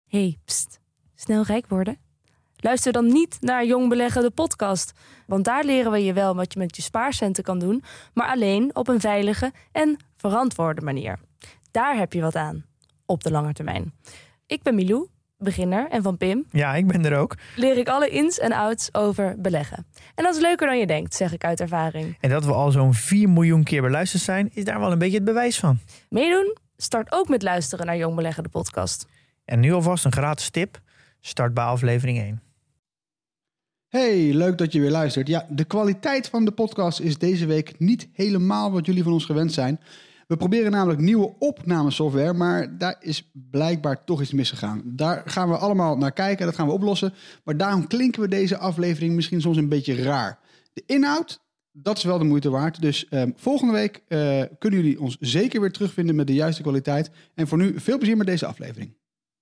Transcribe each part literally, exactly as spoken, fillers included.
Hey, pst. Snel rijk worden? Luister dan niet naar Jong Beleggen, de podcast. Want daar leren we je wel wat je met je spaarcenten kan doen, maar alleen op een veilige en verantwoorde manier. Daar heb je wat aan, op de lange termijn. Ik ben Milou, beginner, en van Pim... Ja, ik ben er ook. ...leer ik alle ins en outs over beleggen. En dat is leuker dan je denkt, zeg ik uit ervaring. En dat we al zo'n vier miljoen keer beluisterd zijn, is daar wel een beetje het bewijs van. Meedoen? Start ook met luisteren naar Jong Beleggen, de podcast. En nu alvast een gratis tip. Start bij aflevering één. Hey, leuk dat je weer luistert. Ja, de kwaliteit van de podcast is deze week niet helemaal wat jullie van ons gewend zijn. We proberen namelijk nieuwe opnamesoftware, maar daar is blijkbaar toch iets misgegaan. Daar gaan we allemaal naar kijken, dat gaan we oplossen. Maar daarom klinken we deze aflevering misschien soms een beetje raar. De inhoud, dat is wel de moeite waard. Dus uh, volgende week uh, kunnen jullie ons zeker weer terugvinden met de juiste kwaliteit. En voor nu veel plezier met deze aflevering.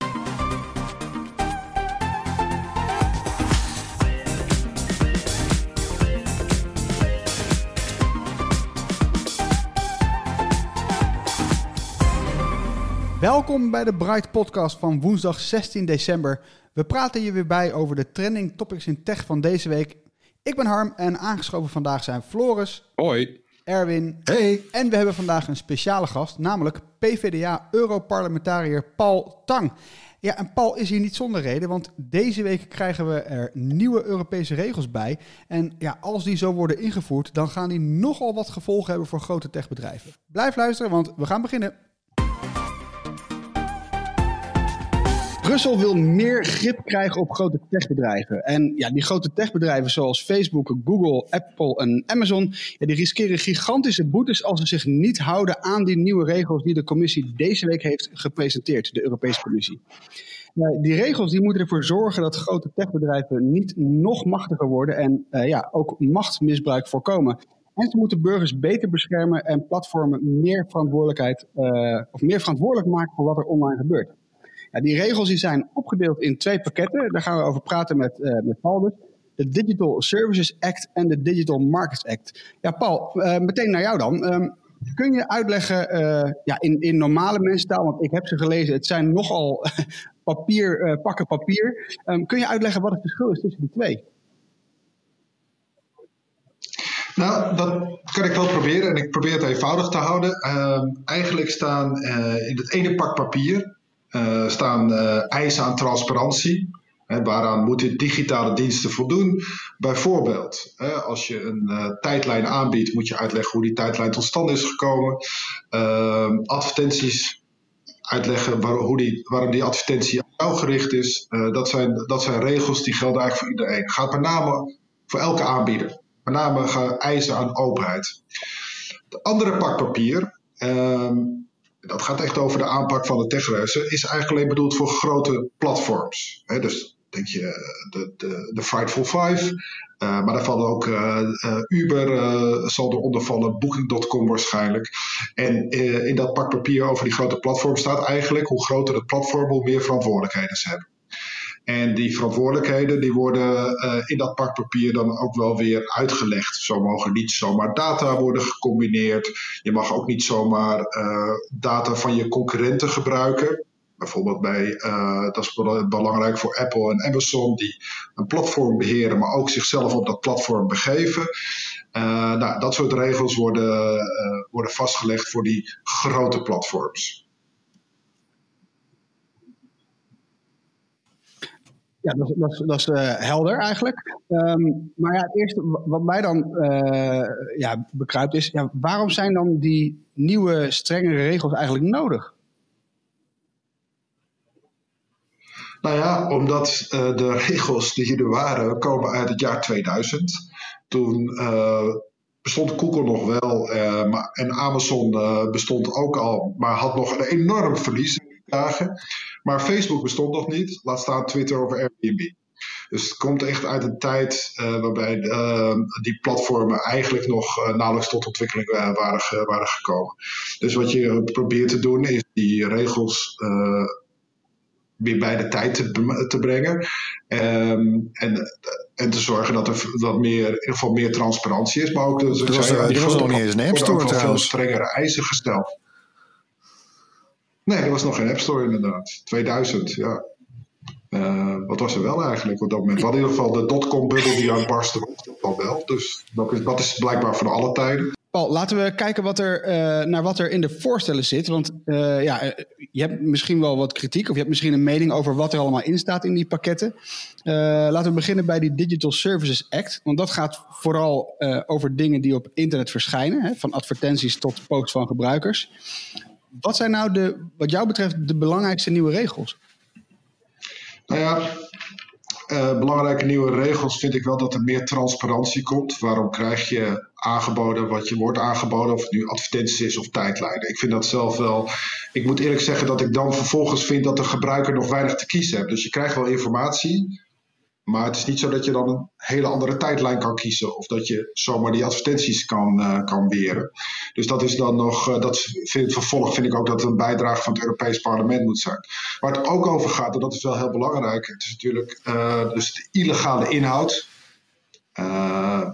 Welkom bij de Bright Podcast van woensdag zestien december. We praten je weer bij over de trending topics in tech van deze week. Ik ben Harm en aangeschoven vandaag zijn Floris. Hoi. Erwin. Hey. En we hebben vandaag een speciale gast, namelijk P V D A-Europarlementariër Paul Tang. Ja, en Paul is hier niet zonder reden, want deze week krijgen we er nieuwe Europese regels bij. En ja, als die zo worden ingevoerd, dan gaan die nogal wat gevolgen hebben voor grote techbedrijven. Blijf luisteren, want we gaan beginnen. Brussel wil meer grip krijgen op grote techbedrijven. En ja, die grote techbedrijven zoals Facebook, Google, Apple en Amazon, ja, die riskeren gigantische boetes als ze zich niet houden aan die nieuwe regels die de commissie deze week heeft gepresenteerd, de Europese Commissie. Ja, die regels die moeten ervoor zorgen dat grote techbedrijven niet nog machtiger worden en uh, ja, ook machtsmisbruik voorkomen. En ze moeten burgers beter beschermen en platformen meer verantwoordelijkheid uh, of meer verantwoordelijk maken voor wat er online gebeurt. Ja, die regels die zijn opgedeeld in twee pakketten. Daar gaan we over praten met, uh, met Paul dus. De Digital Services Act en de Digital Markets Act. Ja, Paul, uh, meteen naar jou dan. Um, kun je uitleggen uh, ja, in, in normale mensentaal, want ik heb ze gelezen, het zijn nogal papier, uh, pakken papier. Um, kun je uitleggen wat het verschil is tussen die twee? Nou, dat kan ik wel proberen en ik probeer het eenvoudig te houden. Uh, eigenlijk staan uh, in het ene pak papier Uh, staan uh, eisen aan transparantie. Hè, waaraan moeten digitale diensten voldoen. Bijvoorbeeld, hè, als je een uh, tijdlijn aanbiedt, moet je uitleggen hoe die tijdlijn tot stand is gekomen. Uh, advertenties uitleggen waar, hoe die, waarom die advertentie aan jou gericht is. Uh, dat, zijn, dat zijn regels die gelden eigenlijk voor iedereen. Het gaat met name voor elke aanbieder. Met name gaan eisen aan openheid. De andere pak papier, Uh, dat gaat echt over de aanpak van de techreuzen, is eigenlijk alleen bedoeld voor grote platforms. He, dus denk je de, de, de Frightful Five, uh, maar daar vallen ook uh, uh, Uber, uh, zal eronder vallen, Booking punt com waarschijnlijk. En uh, in dat pak papier over die grote platforms staat eigenlijk hoe groter het platform, hoe meer verantwoordelijkheden ze hebben. En die verantwoordelijkheden die worden uh, in dat pak papier dan ook wel weer uitgelegd. Zo mogen niet zomaar data worden gecombineerd. Je mag ook niet zomaar uh, data van je concurrenten gebruiken. Bijvoorbeeld bij, uh, dat is belangrijk voor Apple en Amazon, die een platform beheren, maar ook zichzelf op dat platform begeven. Uh, nou, dat soort regels worden, uh, worden vastgelegd voor die grote platforms. Ja, dat is, dat is, dat is uh, helder eigenlijk. Um, maar ja, het eerste wat mij dan uh, ja, bekruipt is, ja, waarom zijn dan die nieuwe, strengere regels eigenlijk nodig? Nou ja, omdat uh, de regels die er waren, komen uit het jaar tweeduizend. Toen uh, bestond Google nog wel uh, maar, en Amazon uh, bestond ook al, maar had nog een enorm verlies. Dagen. Maar Facebook bestond nog niet, laat staan Twitter of Airbnb. Dus het komt echt uit een tijd uh, waarbij uh, die platformen eigenlijk nog uh, nauwelijks tot ontwikkeling uh, waren, ge- waren gekomen. Dus wat je probeert te doen is die regels uh, weer bij de tijd te, te brengen. Um, en, en te zorgen dat er wat meer, in ieder geval meer transparantie is. Maar ook dat er was, er was nog niet eens een App Store veel trouwens. strengere eisen gesteld. Nee, er was nog geen App Store inderdaad. tweeduizend, ja. Uh, wat was er wel eigenlijk op dat moment? We hadden in ieder geval de dotcom-bubbel die uitbarstte, was dat al wel. Dus dat is, dat is blijkbaar van alle tijden. Paul, laten we kijken wat er, uh, naar wat er in de voorstellen zit. Want uh, ja, je hebt misschien wel wat kritiek of je hebt misschien een mening over wat er allemaal in staat in die pakketten. Uh, laten we beginnen bij die Digital Services Act. Want dat gaat vooral uh, over dingen die op internet verschijnen. Hè, van advertenties tot posts van gebruikers. Wat zijn nou de, wat jou betreft de belangrijkste nieuwe regels? Nou ja, uh, belangrijke nieuwe regels vind ik wel dat er meer transparantie komt. Waarom krijg je aangeboden wat je wordt aangeboden, of het nu advertenties is of tijdlijnen. Ik vind dat zelf wel. Ik moet eerlijk zeggen dat ik dan vervolgens vind dat de gebruiker nog weinig te kiezen heeft. Dus je krijgt wel informatie, maar het is niet zo dat je dan een hele andere tijdlijn kan kiezen of dat je zomaar die advertenties kan, uh, kan weren. Dus dat is dan nog, uh, dat vind, vervolg vind ik ook dat het een bijdrage van het Europees Parlement moet zijn. Waar het ook over gaat, en dat is wel heel belangrijk, het is natuurlijk uh, dus de illegale inhoud. Uh,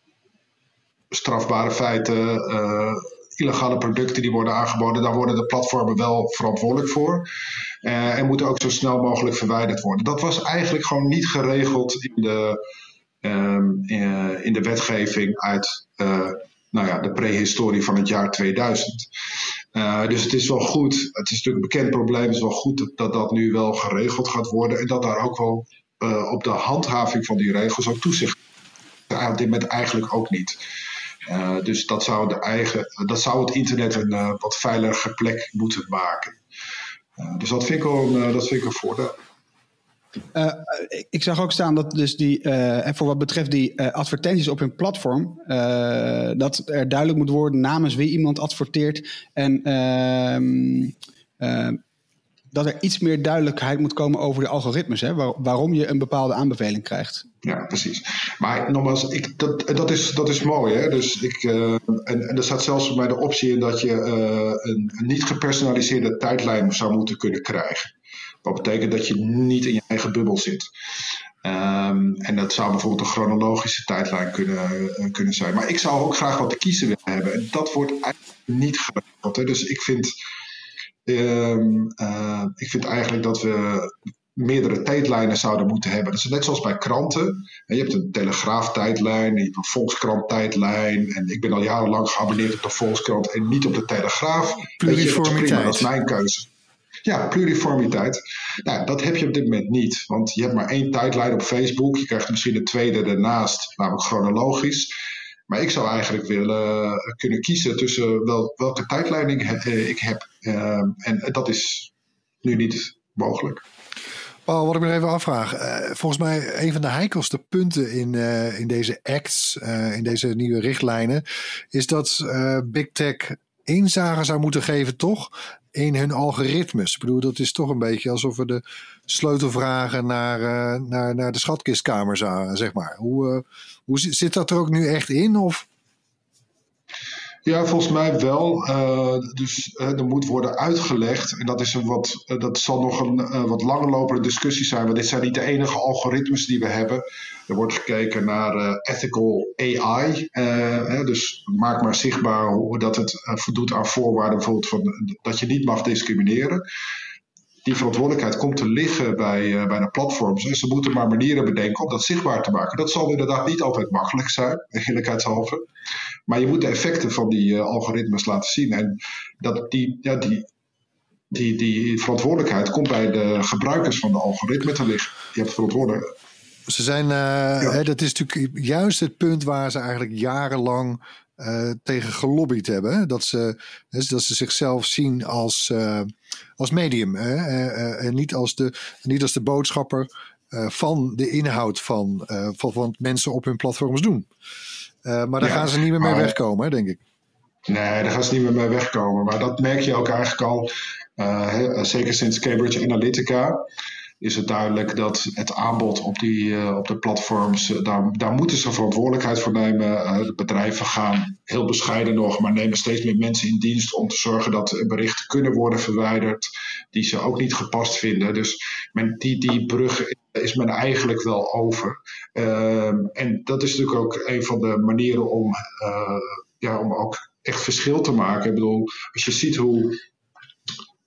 strafbare feiten, uh, illegale producten die worden aangeboden, daar worden de platformen wel verantwoordelijk voor. Uh, en moeten ook zo snel mogelijk verwijderd worden. Dat was eigenlijk gewoon niet geregeld in de, um, uh, in de wetgeving uit uh, nou ja, de prehistorie van het jaar tweeduizend. Uh, dus het is wel goed, het is natuurlijk een bekend probleem, het is wel goed dat dat, dat nu wel geregeld gaat worden en dat daar ook wel uh, op de handhaving van die regels ook toezicht op dit moment eigenlijk ook niet. Uh, dus dat zou, de eigen, dat zou het internet een uh, wat veiliger plek moeten maken. Uh, dus dat vind ik wel een, uh, dat vind ik een voordeel. Uh, ik zag ook staan dat dus die, uh, voor wat betreft die uh, advertenties op hun platform, uh, dat er duidelijk moet worden namens wie iemand adverteert en uh, uh, dat er iets meer duidelijkheid moet komen over de algoritmes, hè, waar, waarom je een bepaalde aanbeveling krijgt. Ja, precies. Maar nogmaals, ik, dat, dat, is, dat is mooi. Hè? Dus ik, uh, en, en er staat zelfs voor mij de optie in dat je uh, een, een niet gepersonaliseerde tijdlijn zou moeten kunnen krijgen. Wat betekent dat je niet in je eigen bubbel zit. Um, en dat zou bijvoorbeeld een chronologische tijdlijn kunnen, uh, kunnen zijn. Maar ik zou ook graag wat te kiezen willen hebben. En dat wordt eigenlijk niet geregeld. Hè? Dus ik vind, um, uh, ik vind eigenlijk dat we meerdere tijdlijnen zouden moeten hebben. Dat is net zoals bij kranten. Je hebt een Telegraaf-tijdlijn, je hebt een Volkskrant-tijdlijn. En ik ben al jarenlang geabonneerd op de Volkskrant en niet op de Telegraaf. Pluriformiteit. Prima, dat is mijn keuze. Ja, pluriformiteit. Nou, dat heb je op dit moment niet. Want je hebt maar één tijdlijn op Facebook. Je krijgt misschien een tweede ernaast, namelijk chronologisch. Maar ik zou eigenlijk willen kunnen kiezen tussen wel, welke tijdlijn ik, uh, ik heb. Uh, en dat is nu niet mogelijk. Paul, wat ik me even afvraag. Uh, volgens mij een van de heikelste punten in, uh, in deze acts, uh, in deze nieuwe richtlijnen, is dat uh, Big Tech inzage zou moeten geven, toch? In hun algoritmes. Ik bedoel, dat is toch een beetje alsof we de sleutelvragen naar, uh, naar, naar de schatkistkamer zagen, zeg maar. Hoe, uh, hoe zit dat er ook nu echt in? Of? Ja, volgens mij wel. Uh, dus uh, er moet worden uitgelegd. En dat, is een wat, uh, dat zal nog een uh, wat langlopende discussie zijn. Want dit zijn niet de enige algoritmes die we hebben. Er wordt gekeken naar uh, ethical A I. Uh, hè, dus maak maar zichtbaar hoe dat het uh, voldoet aan voorwaarden. Bijvoorbeeld van, dat je niet mag discrimineren. Die verantwoordelijkheid komt te liggen bij, uh, bij de platforms. En ze moeten maar manieren bedenken om dat zichtbaar te maken. Dat zal inderdaad niet altijd makkelijk zijn, eerlijkheidshalve. Maar je moet de effecten van die uh, algoritmes laten zien. En dat die, ja, die, die, die verantwoordelijkheid komt bij de gebruikers van de algoritme te liggen. Je hebt verantwoordelijkheid. Ze zijn, uh, ja. hè, dat is natuurlijk juist het punt waar ze eigenlijk jarenlang uh, tegen gelobbyd hebben. Hè? Dat, ze, dat ze zichzelf zien als, uh, als medium. Hè? Uh, uh, en niet als de, niet als de boodschapper uh, van de inhoud van, uh, van, van wat mensen op hun platforms doen. Uh, maar daar ja, gaan ze niet meer mee maar, wegkomen, hè, denk ik. Nee, daar gaan ze niet meer mee wegkomen. Maar dat merk je ook eigenlijk al, uh, he, zeker sinds Cambridge Analytica, is het duidelijk dat het aanbod op, die, uh, op de platforms, uh, daar, daar moeten ze verantwoordelijkheid voor nemen. Uh, de bedrijven gaan heel bescheiden nog, maar nemen steeds meer mensen in dienst om te zorgen dat berichten kunnen worden verwijderd die ze ook niet gepast vinden. Dus men, die, die brug is men eigenlijk wel over. Uh, en dat is natuurlijk ook een van de manieren om, uh, ja, om ook echt verschil te maken. Ik bedoel, als je ziet hoe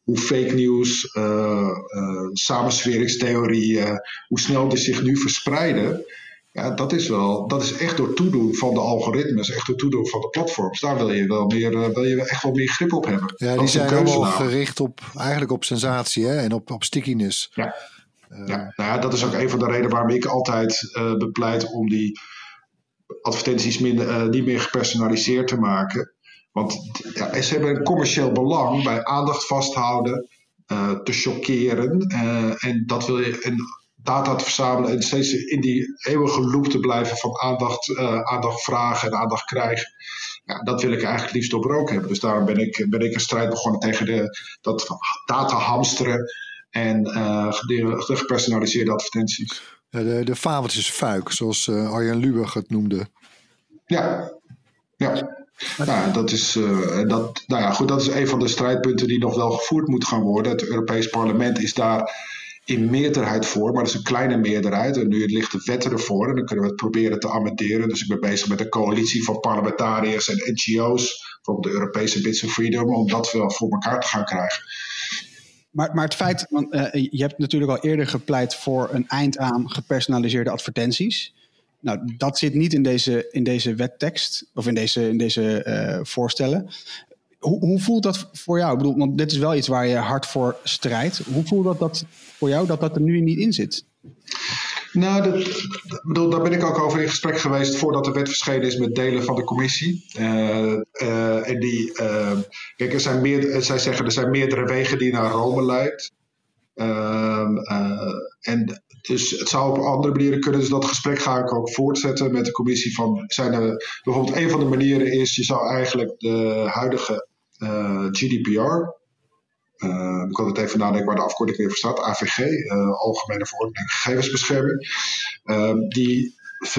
hoe fake nieuws, uh, uh, samensweringstheorieën, hoe snel die zich nu verspreiden. Ja, dat is wel, dat is echt door toedoen van de algoritmes, echt door toedoen van de platforms. Daar wil je wel meer, uh, wil je echt wel meer grip op hebben. Ja, dat die zijn allemaal nou. gericht op, eigenlijk op sensatie, hè? En op, op stickiness. Ja. Uh, ja, nou ja, dat is ook een van de redenen waarom ik altijd uh, bepleit om die advertenties minder, uh, niet meer gepersonaliseerd te maken. Want ja, ze hebben een commercieel belang bij aandacht vasthouden, uh, te chockeren. Uh, en dat wil je en data te verzamelen en steeds in die eeuwige loop te blijven van aandacht, uh, aandacht vragen en aandacht krijgen. Ja, dat wil ik eigenlijk liefst doorbroken hebben. Dus daarom ben ik, ben ik een strijd begonnen tegen de, dat data hamsteren en uh, de, de gepersonaliseerde advertenties. Ja, de, de fabeltjesfuik, zoals uh, Arjen Lubach het noemde. Ja, ja. Nou, dat is, uh, dat, nou ja, goed, dat is een van de strijdpunten die nog wel gevoerd moet gaan worden. Het Europees Parlement is daar in meerderheid voor, maar dat is een kleine meerderheid. En nu ligt de wet ervoor en dan kunnen we het proberen te amenderen. Dus ik ben bezig met een coalitie van parlementariërs en N G O's, bijvoorbeeld de Europese Bits of Freedom, om dat wel voor elkaar te gaan krijgen. Maar, maar het feit, want uh, je hebt natuurlijk al eerder gepleit voor een eind aan gepersonaliseerde advertenties. Nou, dat zit niet in deze, in deze wettekst of in deze, in deze uh, voorstellen. Hoe, hoe voelt dat voor jou? Ik bedoel, want dit is wel iets waar je hard voor strijdt. Hoe voelt dat, dat voor jou dat dat er nu niet in zit? Nou, dat, bedoel, daar ben ik ook over in gesprek geweest voordat de wet verschenen is met delen van de commissie. Uh, uh, en die, uh, kijk, er zijn meer, zij zeggen er zijn meerdere wegen die naar Rome leidt. Uh, uh, en dus het zou op andere manieren kunnen. Dus dat gesprek ga ik ook voortzetten met de commissie. Van, zijn er, bijvoorbeeld een van de manieren is, je zou eigenlijk de huidige uh, G D P R, uh, ik kan het even nadenken waar de afkorting weer voor staat, A V G, uh, Algemene Verordening Gegevensbescherming, uh, die,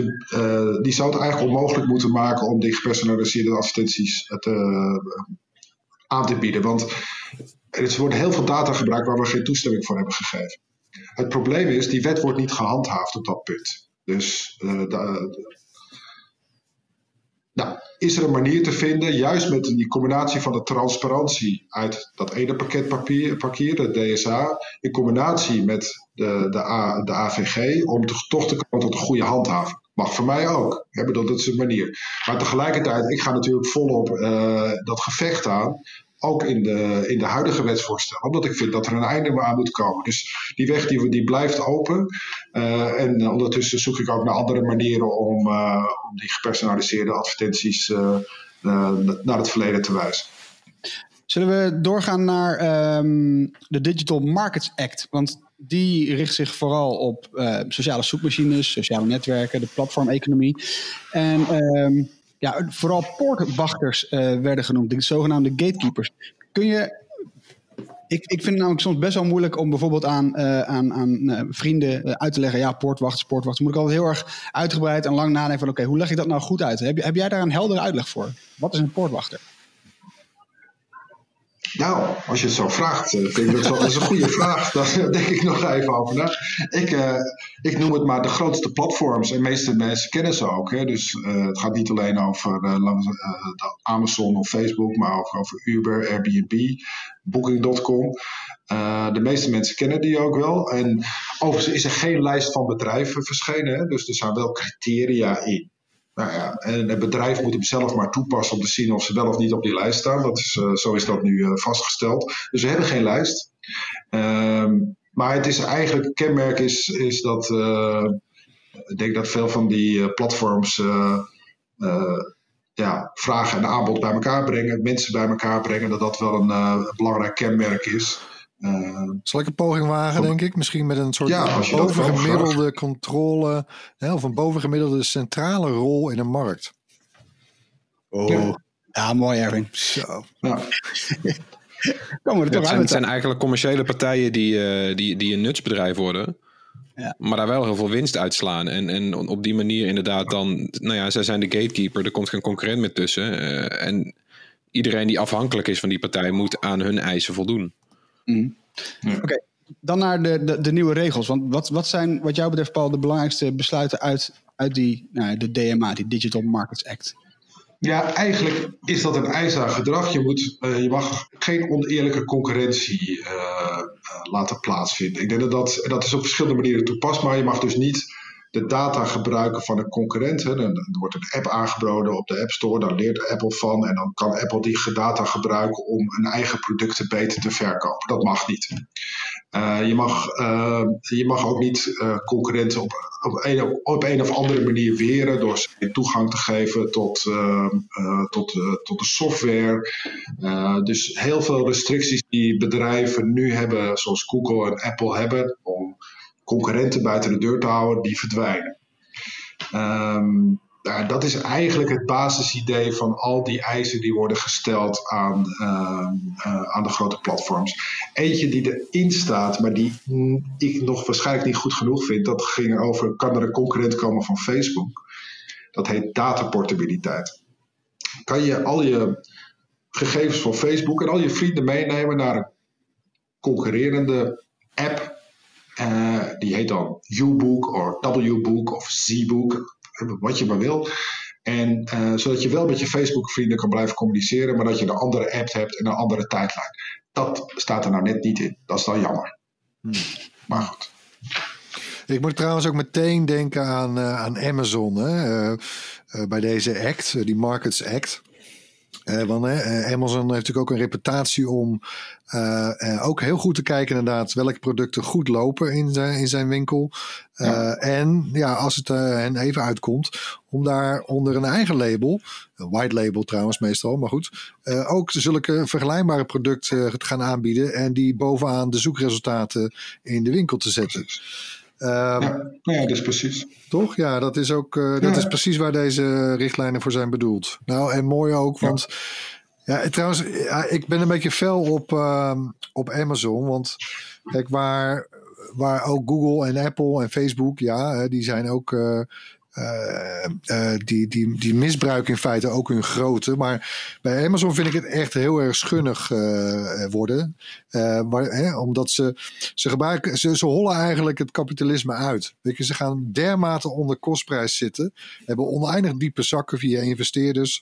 uh, die zou het eigenlijk onmogelijk moeten maken om die gepersonaliseerde advertenties te, uh, aan te bieden. Want er wordt heel veel data gebruikt waar we geen toestemming voor hebben gegeven. Het probleem is, die wet wordt niet gehandhaafd op dat punt. Dus uh, de, de, nou, is er een manier te vinden, juist met die combinatie van de transparantie uit dat ene pakket papier, papier de D S A, in combinatie met de, de, A, de A V G, om te, toch te komen tot een goede handhaving. Mag voor mij ook. Ja, bedoel, dat is een manier. Maar tegelijkertijd, ik ga natuurlijk volop uh, dat gevecht aan. Ook in de, in de huidige wetsvoorstellen. Omdat ik vind dat er een einde aan moet komen. Dus die weg die, die blijft open. Uh, en uh, ondertussen zoek ik ook naar andere manieren om, uh, om die gepersonaliseerde advertenties uh, uh, naar het verleden te wijzen. Zullen we doorgaan naar um, de Digital Markets Act? Want die richt zich vooral op uh, sociale zoekmachines, sociale netwerken, de platformeconomie. En Um, Ja, vooral poortwachters uh, werden genoemd, de zogenaamde gatekeepers. Kun je, ik, ik vind het namelijk soms best wel moeilijk om bijvoorbeeld aan, uh, aan, aan uh, vrienden uh, uit te leggen, ja, poortwachters, poortwachters. Moet ik altijd heel erg uitgebreid en lang nadenken van, oké, okay, hoe leg ik dat nou goed uit? Heb, heb jij daar een heldere uitleg voor? Wat is een poortwachter? Nou, als je het zo vraagt, vind ik dat, dat is een goede vraag. Daar denk ik nog even over na. Ik, uh, ik noem het maar de grootste platforms. En de meeste mensen kennen ze ook. Hè. Dus uh, het gaat niet alleen over uh, uh, Amazon of Facebook, maar ook over Uber, Airbnb, Booking punt com. Uh, de meeste mensen kennen die ook wel. En overigens is er geen lijst van bedrijven verschenen. Hè. Dus er staan wel criteria in. Nou ja, en het bedrijf moet hem zelf maar toepassen om te zien of ze wel of niet op die lijst staan. Dat is, uh, zo is dat nu uh, vastgesteld. Dus we hebben geen lijst. Um, maar het is eigenlijk, het kenmerk is, is dat, uh, ik denk dat veel van die uh, platforms uh, uh, ja, vragen en aanbod bij elkaar brengen, mensen bij elkaar brengen, dat dat wel een uh, belangrijk kenmerk is. Uh, Zal ik een poging wagen, denk ik? Misschien met een soort ja, bovengemiddelde controle, hè, of een bovengemiddelde centrale rol in een markt. Oh, ja, ja mooi, Erwin. Zo. Ja. Kom, het, het, zijn, het zijn eigenlijk commerciële partijen die, uh, die, die een nutsbedrijf worden. Ja. Maar daar wel heel veel winst uitslaan. En, en op die manier inderdaad dan, nou ja, zij zijn de gatekeeper. Er komt geen concurrent meer tussen. Uh, en iedereen die afhankelijk is van die partij moet aan hun eisen voldoen. Mm. Ja. Oké, okay, dan naar de, de, de nieuwe regels. Want wat, wat zijn wat jou betreft, Paul, de belangrijkste besluiten uit, uit die, nou, de D M A, die Digital Markets Act? Ja, eigenlijk is dat een eis aan gedrag. Je, moet, uh, je mag geen oneerlijke concurrentie uh, uh, laten plaatsvinden. Ik denk dat, dat dat is op verschillende manieren toepasbaar. Je mag dus niet de data gebruiken van een concurrent. Hè. Er wordt een app aangeboden op de App Store. Daar leert Apple van. En dan kan Apple die data gebruiken om hun eigen producten beter te verkopen. Dat mag niet. Uh, je, mag, uh, je mag ook niet uh, concurrenten op, op, een, op een of andere manier weren door ze toegang te geven tot, uh, uh, tot, uh, tot de software. Uh, dus heel veel restricties die bedrijven nu hebben, zoals Google en Apple hebben, om concurrenten buiten de deur te houden, die verdwijnen. Um, nou, dat is eigenlijk het basisidee van al die eisen die worden gesteld aan, uh, uh, aan de grote platforms. Eentje die erin staat, maar die mm, ik nog waarschijnlijk niet goed genoeg vind, dat ging over, kan er een concurrent komen van Facebook? Dat heet dataportabiliteit. Kan je al je gegevens van Facebook en al je vrienden meenemen naar een concurrerende app? Uh, die heet dan U-Book of W-Book of Z-Book, wat je maar wil. En uh, zodat je wel met je Facebook-vrienden kan blijven communiceren, maar dat je een andere app hebt en een andere tijdlijn. Dat staat er nou net niet in. Dat is dan jammer. Hmm. Maar goed. Ik moet trouwens ook meteen denken aan, uh, aan Amazon. Hè? Uh, uh, bij deze act, uh, die Markets Act. Uh, want uh, Amazon heeft natuurlijk ook een reputatie om uh, uh, ook heel goed te kijken inderdaad welke producten goed lopen in zijn, in zijn winkel. Uh, ja. En ja, als het uh, hen even uitkomt, om daar onder een eigen label, een white label trouwens meestal, maar goed, uh, ook zulke vergelijkbare producten te gaan aanbieden en die bovenaan de zoekresultaten in de winkel te zetten. Uh, ja, ja, dat is precies. Toch? Ja, dat is ook uh, dat ja. is precies waar deze richtlijnen voor zijn bedoeld. Nou, en mooi ook, want ja, ja trouwens, ja, ik ben een beetje fel op, uh, op Amazon, want kijk, waar, waar ook Google en Apple en Facebook, ja, die zijn ook uh, uh, uh, die, die, die misbruiken in feite ook hun grootte. Maar bij Amazon vind ik het echt heel erg schunnig uh, worden. Uh, maar, hè, omdat ze, ze gebruiken, ze, ze hollen eigenlijk het kapitalisme uit. Weet je, ze gaan dermate onder kostprijs zitten, hebben oneindig diepe zakken via investeerders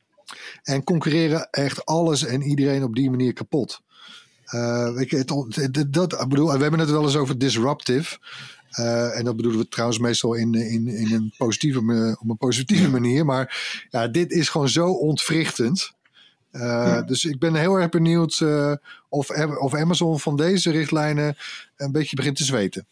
en concurreren echt alles en iedereen op die manier kapot. Uh, weet je, het, het, dat, ik bedoel, we hebben het wel eens over disruptive. Uh, en dat bedoelen we trouwens meestal in, in, in een positieve, op een positieve manier. Maar ja, dit is gewoon zo ontwrichtend. Uh, ja. Dus ik ben heel erg benieuwd uh, of, of Amazon van deze richtlijnen een beetje begint te zweten.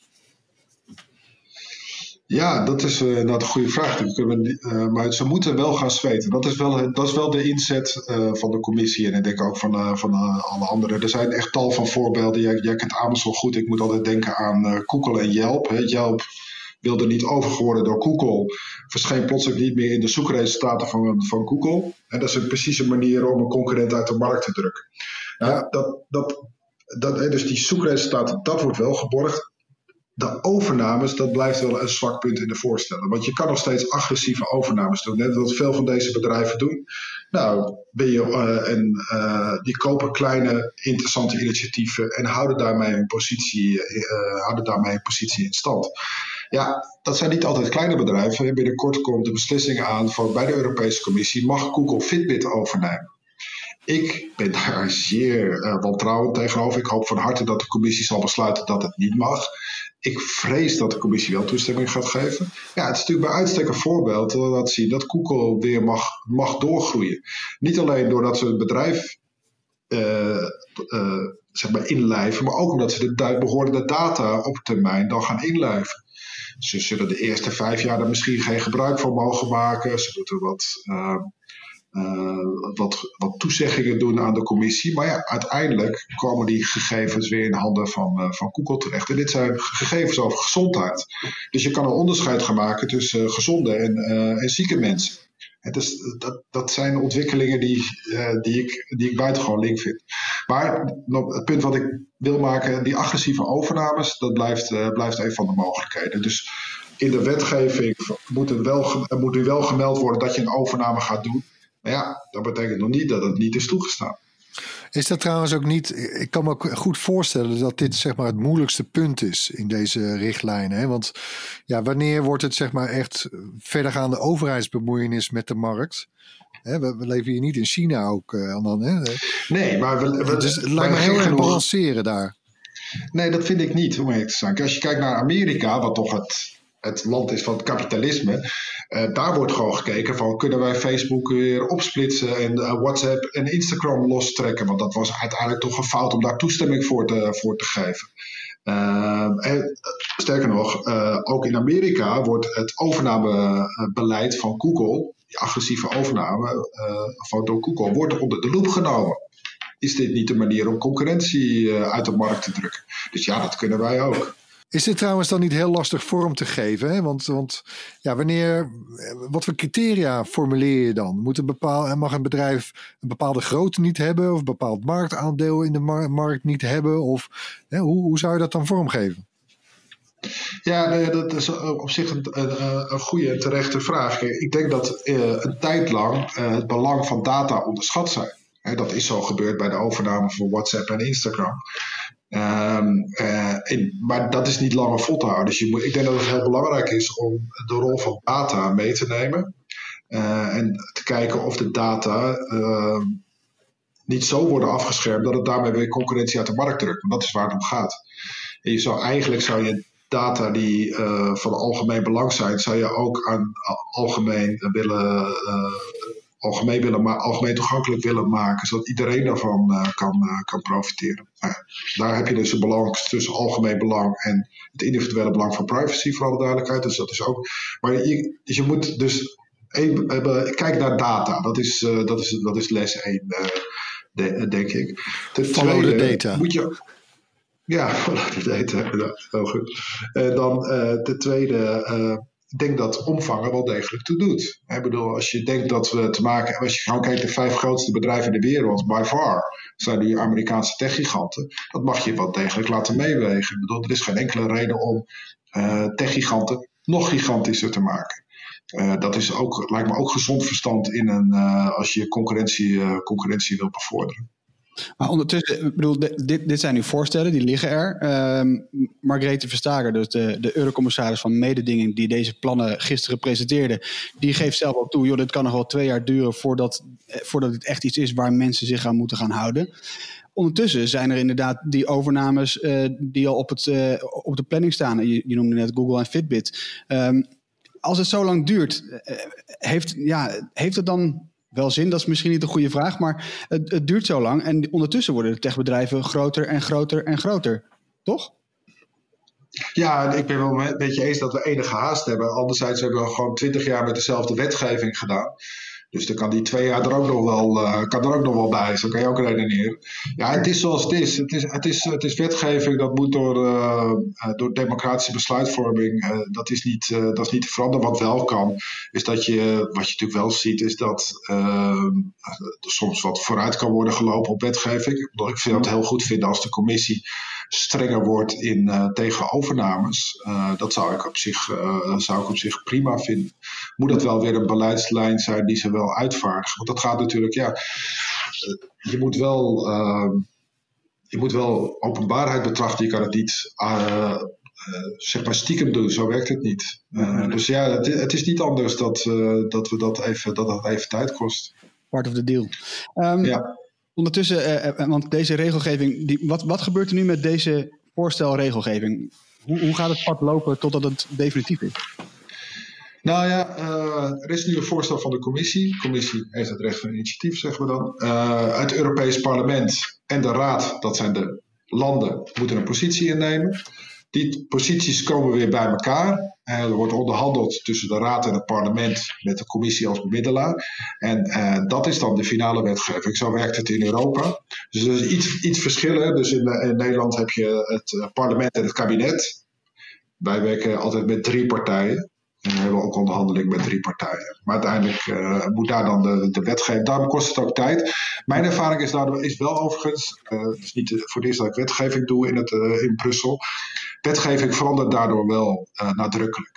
Ja, dat is uh, nou een goede vraag. Uh, maar ze moeten wel gaan zweten. Dat is wel, dat is wel de inzet uh, van de commissie. En ik denk ook van, uh, van uh, alle anderen. Er zijn echt tal van voorbeelden. Jij, jij kent Amazon goed. Ik moet altijd denken aan uh, Google en Yelp. Hè. Yelp wilde niet overgeworden door Google. Verscheen plotseling niet meer in de zoekresultaten van, van Google. En dat is een precieze manier om een concurrent uit de markt te drukken. Ja, dat, dat, dat, dus die zoekresultaten, dat wordt wel geborgd. De overnames, dat blijft wel een zwak punt in de voorstellen. Want je kan nog steeds agressieve overnames doen. Net wat veel van deze bedrijven doen. Nou, ben je, uh, en, uh, die kopen kleine, interessante initiatieven en houden daarmee hun positie, uh, houden daarmee hun positie in stand. Ja, dat zijn niet altijd kleine bedrijven. Binnenkort komt de beslissing aan voor bij de Europese Commissie. Mag Google Fitbit overnemen? Ik ben daar zeer uh, wantrouwend tegenover. Ik hoop van harte dat de commissie zal besluiten dat het niet mag. Ik vrees dat de commissie wel toestemming gaat geven. Ja, het is natuurlijk bij uitstek een voorbeeld dat laat zien dat Google weer mag, mag doorgroeien. Niet alleen doordat ze het bedrijf uh, uh, zeg maar inlijven, maar ook omdat ze de behorende data op termijn dan gaan inlijven. Ze zullen de eerste vijf jaar er misschien geen gebruik van mogen maken. Ze moeten wat... Uh, Uh, wat, wat toezeggingen doen aan de commissie. Maar ja, uiteindelijk komen die gegevens weer in handen van, uh, van Google terecht. En dit zijn gegevens over gezondheid. Dus je kan een onderscheid gaan maken tussen uh, gezonde en, uh, en zieke mensen. En dus, dat, dat zijn ontwikkelingen die, uh, die, ik, die ik buitengewoon link vind. Maar het punt wat ik wil maken, die agressieve overnames, dat blijft, uh, blijft een van de mogelijkheden. Dus in de wetgeving moet, het wel, moet nu wel gemeld worden dat je een overname gaat doen. Maar ja, dat betekent nog niet dat het niet is toegestaan. Is dat trouwens ook niet... Ik kan me ook goed voorstellen dat dit zeg maar het moeilijkste punt is in deze richtlijnen. Hè? Want ja, wanneer wordt het zeg maar echt verdergaande overheidsbemoeienis met de markt? Hè, we, we leven hier niet in China ook. Uh, dan, hè? Nee, maar we, we, dus het lijkt me heel erg balanceren daar. Nee, dat vind ik niet, om eerlijk te zijn. Als je kijkt naar Amerika, wat toch het, het land is van het kapitalisme, uh, daar wordt gewoon gekeken van, kunnen wij Facebook weer opsplitsen en uh, WhatsApp en Instagram lostrekken? Want dat was uiteindelijk toch een fout om daar toestemming voor te, voor te geven. Uh, en, sterker nog, uh, ook in Amerika wordt het overnamebeleid van Google, die agressieve overname uh, van door Google, wordt onder de loep genomen. Is dit niet de manier om concurrentie uh, uit de markt te drukken? Dus ja, dat kunnen wij ook. Is dit trouwens dan niet heel lastig vorm te geven? Hè? Want, want ja, wanneer, wat voor criteria formuleer je dan? Moet een bepaal, mag een bedrijf een bepaalde grootte niet hebben? Of een bepaald marktaandeel in de mar- markt niet hebben? Of hè, hoe, hoe zou je dat dan vormgeven? Ja, nee, dat is op zich een, een, een goede en terechte vraag. Ik denk dat uh, een tijd lang uh, het belang van data onderschat zijn. He, dat is zo gebeurd bij de overname van WhatsApp en Instagram. Um, uh, in, maar dat is niet langer vol te houden. Dus je moet, ik denk dat het heel belangrijk is om de rol van data mee te nemen. Uh, en te kijken of de data uh, niet zo worden afgeschermd dat het daarmee weer concurrentie uit de markt drukt. Want dat is waar het om gaat. En je zou, eigenlijk zou je data die uh, van algemeen belang zijn, zou je ook aan algemeen willen... Uh, Algemeen, willen ma- algemeen toegankelijk willen maken, zodat iedereen daarvan uh, kan, uh, kan profiteren. Nou ja, daar heb je dus een balans tussen algemeen belang en het individuele belang van privacy, voor alle duidelijkheid. Dus dat is ook. Maar je, dus je moet dus even, even, kijk naar data. Dat is, uh, dat is, dat is les één, uh, de, denk ik. Ten Follow the data. Moet je, ja, follow the data. Ja, heel goed. Uh, dan uh, ten tweede. Uh, Ik denk dat omvang er wel degelijk toe doet. Ik bedoel, als je denkt dat we te maken... Als je gewoon kijkt, de vijf grootste bedrijven in de wereld, by far, zijn die Amerikaanse techgiganten. Dat mag je wel degelijk laten meewegen. Ik bedoel, er is geen enkele reden om uh, techgiganten nog gigantischer te maken. Uh, dat is ook, lijkt me ook gezond verstand in een, uh, als je concurrentie, uh, concurrentie wil bevorderen. Maar ondertussen, ik bedoel, dit, dit zijn nu voorstellen, die liggen er. Um, Margrethe Vestager, dus de, de eurocommissaris van mededinging die deze plannen gisteren presenteerde, die geeft zelf al toe, joh, dit kan nog wel twee jaar duren voordat, voordat het echt iets is waar mensen zich aan moeten gaan houden. Ondertussen zijn er inderdaad die overnames uh, die al op, het, uh, op de planning staan. Je, je noemde net Google en Fitbit. Um, als het zo lang duurt, uh, heeft, ja, heeft het dan wel zin? Dat is misschien niet een goede vraag, maar het, het duurt zo lang. En ondertussen worden de techbedrijven groter en groter en groter. Toch? Ja, ik ben wel een beetje eens dat we enige haast hebben. Anderzijds hebben we gewoon twintig jaar met dezelfde wetgeving gedaan. Dus dan kan die twee jaar er ook nog wel, uh, kan er ook nog wel bij. Zo kan je ook redeneren. Ja, het is zoals het is. Het is, het is, het is wetgeving, dat moet door, uh, door democratische besluitvorming. Uh, dat, is niet, uh, dat is niet te veranderen. Wat wel kan, is dat je, wat je natuurlijk wel ziet, is dat uh, er soms wat vooruit kan worden gelopen op wetgeving. Ik vind dat heel goed vinden als de commissie strenger wordt in, uh, tegen overnames. Uh, dat zou ik, op zich, uh, zou ik op zich prima vinden. Moet dat wel weer een beleidslijn zijn die ze wel uitvaardigen. Want dat gaat natuurlijk, ja, uh, je moet wel, uh, je moet wel openbaarheid betrachten. Je kan het niet uh, uh, zeg maar stiekem doen. Zo werkt het niet. Uh, dus ja, het, het is niet anders dat, uh, dat we dat even, dat dat even tijd kost. Part of the deal. Um, ja. Ondertussen, uh, want deze regelgeving, die, wat, wat gebeurt er nu met deze voorstelregelgeving? Hoe, hoe gaat het pad lopen totdat het definitief is? Nou ja, uh, er is nu een voorstel van de commissie. De commissie heeft het recht van initiatief, zeggen we dan. Uh, het Europees Parlement en de Raad, dat zijn de landen, moeten een positie innemen. Die posities komen weer bij elkaar. Uh, er wordt onderhandeld tussen de Raad en het Parlement met de commissie als bemiddelaar. En uh, dat is dan de finale wetgeving. Zo werkt het in Europa. Dus er is iets, iets verschillen. Dus in, in Nederland heb je het parlement en het kabinet. Wij werken altijd met drie partijen. En we hebben ook onderhandeling met drie partijen. Maar uiteindelijk uh, moet daar dan de, de wetgeving. Daarom kost het ook tijd. Mijn ervaring is, daardoor, is wel overigens. Uh, het is niet voor het eerst dat ik wetgeving doe in, het, uh, in Brussel. Wetgeving verandert daardoor wel uh, nadrukkelijk.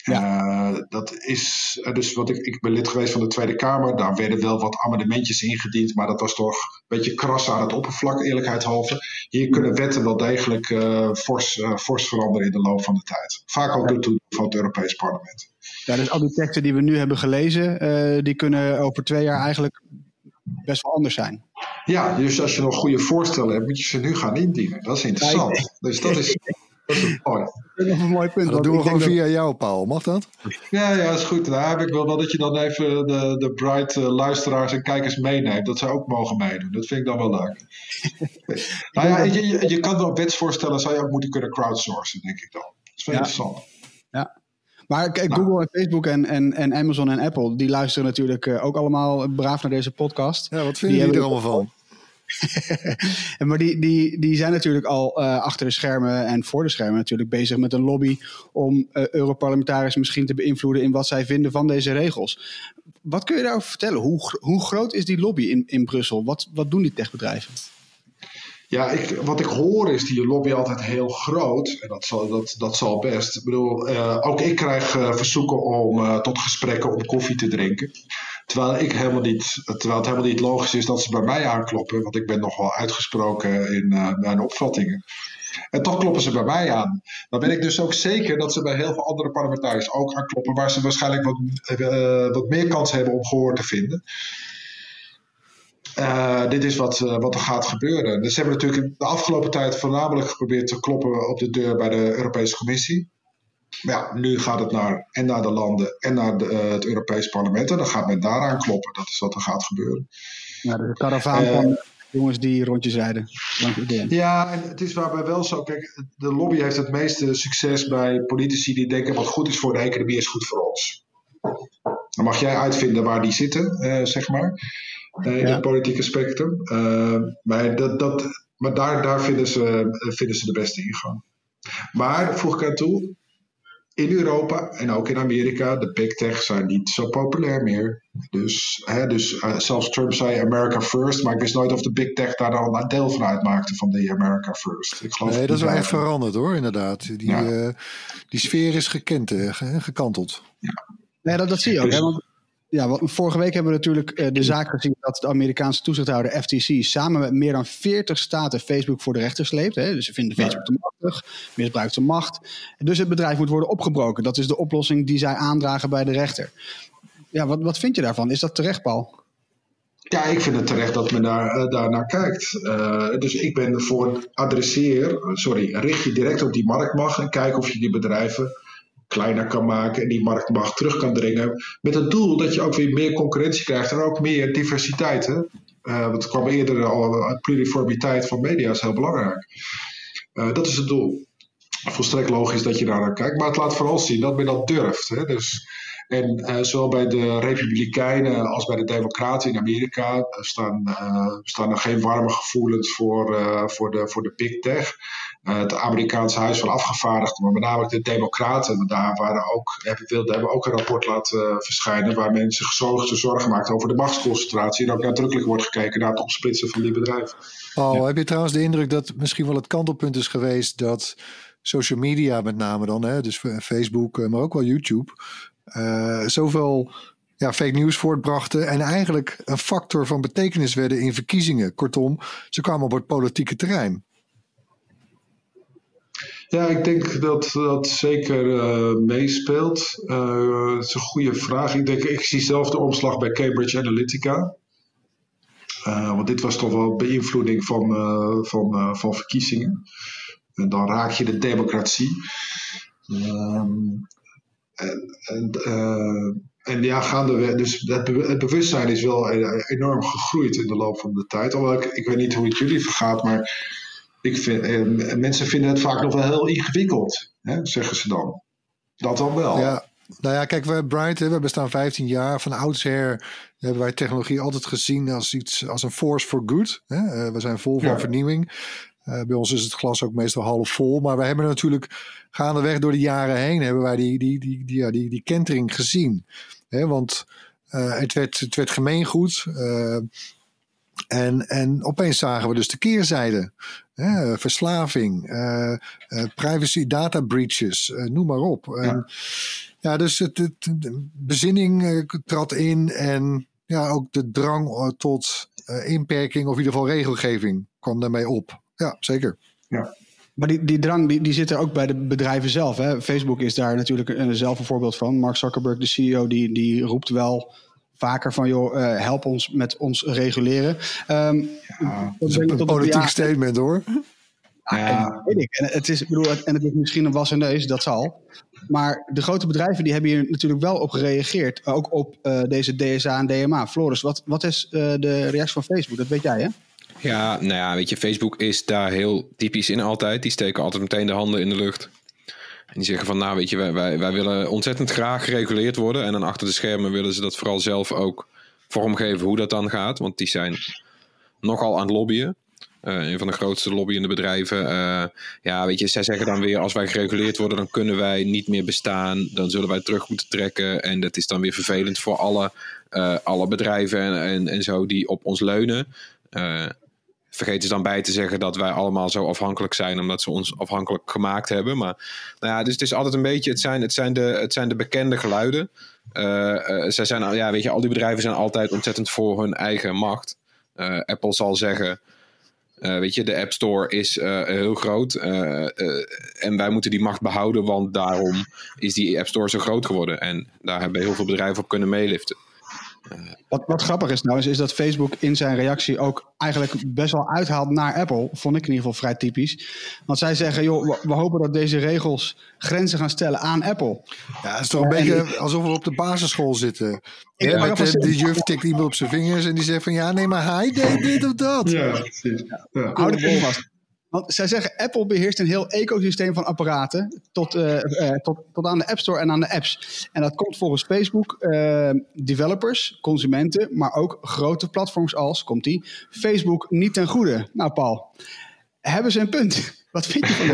Ja. Uh, dat is, uh, dus wat ik, ik ben lid geweest van de Tweede Kamer. Daar werden wel wat amendementjes ingediend, maar dat was toch een beetje kras aan het oppervlak, eerlijkheidshalve. Hier kunnen wetten wel degelijk uh, fors, uh, fors veranderen in de loop van de tijd. Vaak ook door toedoen van het Europees Parlement. Ja, dus al die teksten die we nu hebben gelezen, uh, die kunnen over twee jaar eigenlijk best wel anders zijn. Ja, dus als je nog goede voorstellen hebt, moet je ze nu gaan indienen. Dat is interessant. Ja, dus dat is... Dat is een mooi. Dat is nog een mooi punt. Dat doen we gewoon via dat... jou, Paul. Mag dat? Ja, ja, dat is goed. Daar heb ik wel dat je dan even de, de bright uh, luisteraars en kijkers meeneemt. Dat zij ook mogen meedoen. Dat vind ik dan wel leuk. Nou ja, je, je, je kan wel wetsvoorstellen, zou je ook moeten kunnen crowdsourcen, denk ik dan. Dat is wel ja. interessant. Ja. Maar kijk, nou. Google en Facebook en, en, en Amazon en Apple, die luisteren natuurlijk uh, ook allemaal braaf naar deze podcast. Ja, wat vinden jullie er allemaal van? Maar die, die, die zijn natuurlijk al uh, achter de schermen en voor de schermen natuurlijk bezig met een lobby om uh, Europarlementariërs misschien te beïnvloeden in wat zij vinden van deze regels. Wat kun je daarover vertellen? Hoe, hoe groot is die lobby in, in Brussel? Wat, wat doen die techbedrijven? Ja, ik, wat ik hoor is die lobby altijd heel groot. En dat zal, dat, dat zal best. Ik bedoel, uh, ook ik krijg uh, verzoeken om uh, tot gesprekken om koffie te drinken. Terwijl, ik helemaal niet, terwijl het helemaal niet logisch is dat ze bij mij aankloppen. Want ik ben nogal uitgesproken in uh, mijn opvattingen. En toch kloppen ze bij mij aan. Dan ben ik dus ook zeker dat ze bij heel veel andere parlementariërs ook aankloppen. Waar ze waarschijnlijk wat, uh, wat meer kans hebben om gehoor te vinden. Uh, dit is wat, uh, wat er gaat gebeuren. Dus ze hebben natuurlijk de afgelopen tijd voornamelijk geprobeerd te kloppen op de deur bij de Europese Commissie. Maar ja, nu gaat het naar, en naar de landen en naar de, uh, het Europees Parlement. En dan gaat men daaraan kloppen. Dat is wat er gaat gebeuren. Ja, de karavaan uh, van jongens die rondjes rijden. Ja, en het is waarbij wel zo. Kijk, de lobby heeft het meeste succes bij politici die denken wat goed is voor de economie is goed voor ons. Dan mag jij uitvinden waar die zitten, uh, zeg maar. Uh, in ja. het politieke spectrum. Uh, maar dat, dat, maar daar, daar vinden, ze, vinden ze de beste ingang. Maar, voeg ik aan toe, in Europa en ook in Amerika, de big tech zijn niet zo populair meer. Dus, hè, dus uh, zelfs Trump zei America first, maar ik wist nooit of de big tech daar dan een deel van uitmaakte van die America first. Ik geloof nee, dat is wel echt veranderd hoor, inderdaad. Die, ja. uh, die sfeer is gekend, uh, gekanteld. Ja, ja dat, dat zie je ook. Dus, hè, want Ja, want vorige week hebben we natuurlijk uh, de zaak gezien dat de Amerikaanse toezichthouder F T C samen met meer dan veertig staten Facebook voor de rechter sleept. Hè? Dus ze vinden Facebook te machtig, misbruikt zijn macht. Dus het bedrijf moet worden opgebroken. Dat is de oplossing die zij aandragen bij de rechter. Ja, wat, wat vind je daarvan? Is dat terecht, Paul? Ja, ik vind het terecht dat men daar, uh, daar naar kijkt. Uh, dus ik ben voor adresseer, sorry, richt je direct op die marktmacht en kijk of je die bedrijven kleiner kan maken en die marktmacht terug kan dringen. Met het doel dat je ook weer meer concurrentie krijgt en ook meer diversiteit. Hè? Uh, want het kwam eerder al, pluriformiteit van media is heel belangrijk. Uh, dat is het doel. Volstrekt logisch dat je daar naar kijkt. Maar het laat vooral zien dat men dat durft. Hè? Dus, en uh, zowel bij de Republikeinen als bij de Democraten in Amerika uh, staan, uh, staan er geen warme gevoelens voor, uh, voor, de, voor de big tech. Uh, het Amerikaanse Huis van Afgevaardigden, maar met name de Democraten, daar waren ook, hebben, wilden, hebben ook een rapport laten uh, verschijnen waar men zich zorgen, zorgen maakt over de machtsconcentratie en ook nadrukkelijk wordt gekeken naar het opsplitsen van die bedrijven. Paul, ja. Heb je trouwens de indruk dat misschien wel het kantelpunt is geweest dat social media met name dan, hè, dus Facebook, maar ook wel YouTube, uh, zoveel ja, fake news voortbrachten en eigenlijk een factor van betekenis werden in verkiezingen. Kortom, ze kwamen op het politieke terrein. Ja, ik denk dat dat zeker uh, meespeelt. Uh, dat is een goede vraag. Ik denk, ik zie zelf de omslag bij Cambridge Analytica. Uh, want dit was toch wel beïnvloeding van, uh, van, uh, van verkiezingen. En dan raak je de democratie. Um, en, en, uh, en ja, gaandeweg. Dus het, be- het bewustzijn is wel enorm gegroeid in de loop van de tijd. Alhoewel ik, ik weet niet hoe het jullie vergaat, maar ik vind, eh, mensen vinden het vaak nog wel heel ingewikkeld, hè, zeggen ze dan. Dat dan wel. Ja, nou ja, kijk, we, Bright, we bestaan vijftien jaar. Van oudsher hebben wij technologie altijd gezien als iets, als een force for good. Hè? Uh, we zijn vol van ja. vernieuwing. Uh, bij ons is het glas ook meestal half vol. Maar we hebben natuurlijk gaandeweg door de jaren heen hebben wij die, die, die, die, ja, die, die kentering gezien. Hè? Want uh, het, werd, het werd gemeengoed. Uh, En, en opeens zagen we dus de keerzijde. Hè, verslaving, uh, uh, privacy, data breaches, uh, noem maar op. Ja, en, ja dus het, het, de bezinning uh, trad in en ja, ook de drang uh, tot uh, inperking of in ieder geval regelgeving kwam daarmee op. Ja, zeker. Ja. Maar die, die drang die, die zit er ook bij de bedrijven zelf. Hè? Facebook is daar natuurlijk een, zelf een voorbeeld van. Mark Zuckerberg, de C E O, die, die roept wel vaker van, joh, uh, help ons met ons reguleren. Um, ja, dat is een politiek statement, hoor. Ja, ja. Weet ik. En het is, ik bedoel, en het is misschien een wassen neus, dat zal. Maar de grote bedrijven die hebben hier natuurlijk wel op gereageerd. Ook op uh, deze D S A en D M A. Floris, wat, wat is uh, de reactie van Facebook? Dat weet jij, hè? Ja, nou ja, weet je, Facebook is daar heel typisch in altijd. Die steken altijd meteen de handen in de lucht. En die zeggen van, nou weet je, wij, wij, wij willen ontzettend graag gereguleerd worden. En dan achter de schermen willen ze dat vooral zelf ook vormgeven hoe dat dan gaat. Want die zijn nogal aan het lobbyen. Uh, een van de grootste lobbyende bedrijven. Uh, ja, weet je, zij zeggen dan weer, als wij gereguleerd worden, dan kunnen wij niet meer bestaan. Dan zullen wij terug moeten trekken. En dat is dan weer vervelend voor alle, uh, alle bedrijven en, en, en zo die op ons leunen. Uh, vergeten ze dan bij te zeggen dat wij allemaal zo afhankelijk zijn, omdat ze ons afhankelijk gemaakt hebben. Maar nou ja, dus het is altijd een beetje, het zijn, het zijn, de, het zijn de bekende geluiden. Uh, uh, zij zijn, ja, weet je, al die bedrijven zijn altijd ontzettend voor hun eigen macht. Uh, Apple zal zeggen, Uh, weet je, de App Store is uh, heel groot uh, uh, en wij moeten die macht behouden, want daarom is die App Store zo groot geworden. En daar hebben heel veel bedrijven op kunnen meeliften. Uh, wat, wat grappig is nou, is, is dat Facebook in zijn reactie ook eigenlijk best wel uithaalt naar Apple. Vond ik in ieder geval vrij typisch. Want zij zeggen, joh, we, we hopen dat deze regels grenzen gaan stellen aan Apple. Ja, het is toch een uh, beetje en, alsof we op de basisschool zitten. Ja, met de, de juf tikt iemand op zijn vingers en die zegt van, ja, nee, maar hij deed dit of dat. Ja, precies. Ja. Ja. Hou de vol vast. Want zij zeggen, Apple beheerst een heel ecosysteem van apparaten tot, uh, uh, tot, tot aan de App Store en aan de apps. En dat komt volgens Facebook uh, developers, consumenten, maar ook grote platforms als, komt die, Facebook niet ten goede. Nou, Paul, hebben ze een punt? Wat vind je van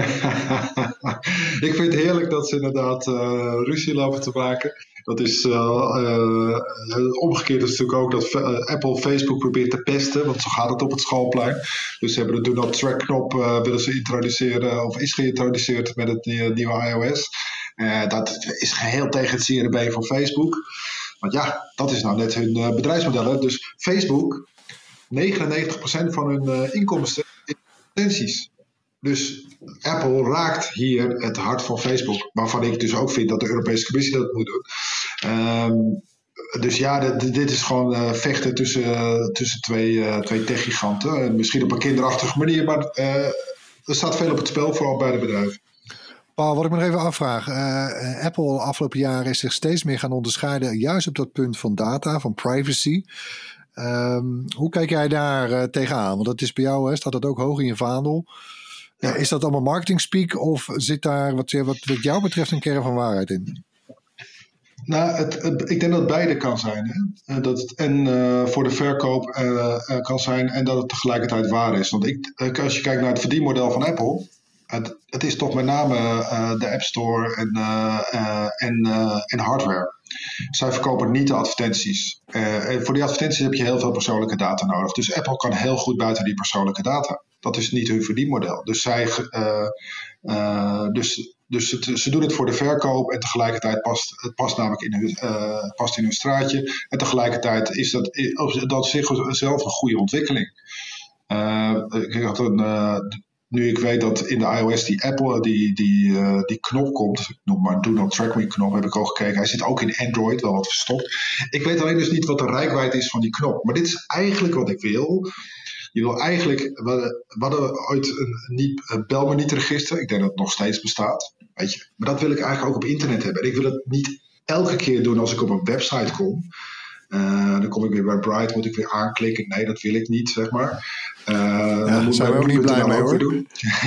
dat? Ik vind het heerlijk dat ze inderdaad uh, ruzie lopen te maken. Dat is uh, uh, omgekeerd is natuurlijk ook dat uh, Apple Facebook probeert te pesten, want zo gaat het op het schoolplein. Dus ze hebben de Do Not Track knop uh, willen ze introduceren, of is geïntroduceerd met het uh, nieuwe iOS. Uh, dat is geheel tegen het C R B van Facebook. Want ja, dat is nou net hun uh, bedrijfsmodel. Hè? Dus Facebook, negenennegentig procent van hun uh, inkomsten is advertenties. Dus Apple raakt hier het hart van Facebook, waarvan ik dus ook vind dat de Europese Commissie dat moet doen. Um, dus ja, dit, dit is gewoon uh, vechten tussen, uh, tussen twee, uh, twee techgiganten. Uh, misschien op een kinderachtige manier, maar uh, er staat veel op het spel, vooral bij de bedrijven. Paul, wat ik me nog even afvraag. Uh, Apple afgelopen jaren is zich steeds meer gaan onderscheiden, juist op dat punt van data, van privacy. Um, hoe kijk jij daar uh, tegenaan? Want dat is bij jou, hè, staat dat ook hoog in je vaandel. Ja, is dat allemaal marketing speak of zit daar wat, wat, wat jou betreft een kern van waarheid in? Nou, het, het, ik denk dat het beide kan zijn. Hè? Dat het en uh, voor de verkoop uh, uh, kan zijn en dat het tegelijkertijd waar is. Want ik, als je kijkt naar het verdienmodel van Apple, het, het is toch met name uh, de App Store en, uh, uh, en, uh, en hardware. Zij verkopen niet de advertenties. Uh, en voor die advertenties heb je heel veel persoonlijke data nodig. Dus Apple kan heel goed buiten die persoonlijke data. Dat is niet hun verdienmodel. Dus, zij, uh, uh, dus, dus het, ze doen het voor de verkoop en tegelijkertijd past het past namelijk in hun, uh, past in hun straatje. En tegelijkertijd is dat, dat zichzelf een goede ontwikkeling. Uh, ik had een, uh, nu ik weet dat in de iOS die Apple die, die, uh, die knop komt, noem maar Do Not Track Me knop, heb ik ook gekeken. Hij zit ook in Android, wel wat verstopt. Ik weet alleen dus niet wat de reikwijdte is van die knop. Maar dit is eigenlijk wat ik wil. Je wil eigenlijk, we hadden ooit een, niet, een bel me niet register. Ik denk dat het nog steeds bestaat. Weet je. Maar dat wil ik eigenlijk ook op internet hebben. En ik wil het niet elke keer doen als ik op een website kom. Uh, dan kom ik weer bij Bright, moet ik weer aanklikken. Nee, dat wil ik niet, zeg maar. Uh, ja, daar zijn we ook niet blij mee, hoor. Doen.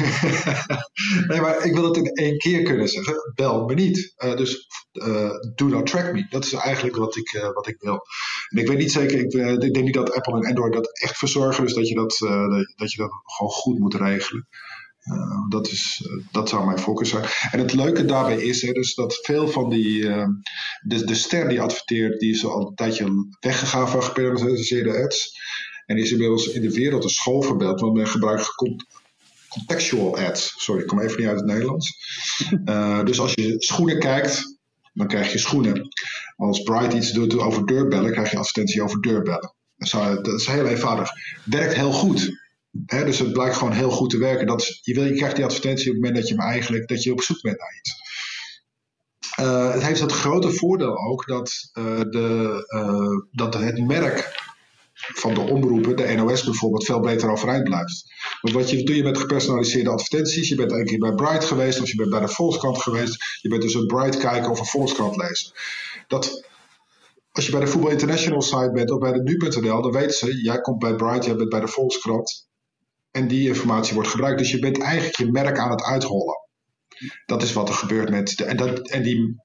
Nee, maar ik wil het in één keer kunnen zeggen. Bel me niet. Uh, dus uh, do not track me. Dat is eigenlijk wat ik, uh, wat ik wil. En ik weet niet zeker, ik, uh, ik denk niet dat Apple en Android dat echt verzorgen. Dus dat je dat, uh, dat, je dat gewoon goed moet regelen. Uh, dat, is, uh, dat zou mijn focus zijn. En het leuke daarbij is hè, dus dat veel van die... Uh, de, de ster die adverteert, die is al een tijdje weggegaan van gepersonaliseerde ads. En die is inmiddels in de wereld een schoolvoorbeeld. Want men gebruikt contextual ads. Sorry, ik kom even niet uit het Nederlands. Uh, dus als je schoenen kijkt, dan krijg je schoenen. Als Bright iets doet over deurbellen, krijg je advertentie over deurbellen. Dat is heel eenvoudig. Werkt heel goed. He, dus het blijkt gewoon heel goed te werken. Dat is, je, wil, je krijgt die advertentie op het moment dat je hem eigenlijk dat je op zoek bent naar iets. Uh, het heeft het grote voordeel ook dat, uh, de, uh, dat het merk van de omroepen, de N O S bijvoorbeeld, veel beter overeind blijft. Want wat je, doe je met gepersonaliseerde advertenties? Je bent een keer bij Bright geweest of je bent bij de Volkskrant geweest. Je bent dus een Bright kijken of een Volkskrant lezen. Dat, als je bij de Voetbal International site bent of bij de nu punt n l, dan weten ze, jij komt bij Bright, jij bent bij de Volkskrant. En die informatie wordt gebruikt. Dus je bent eigenlijk je merk aan het uithollen. Dat is wat er gebeurt met... De, en dat, en die,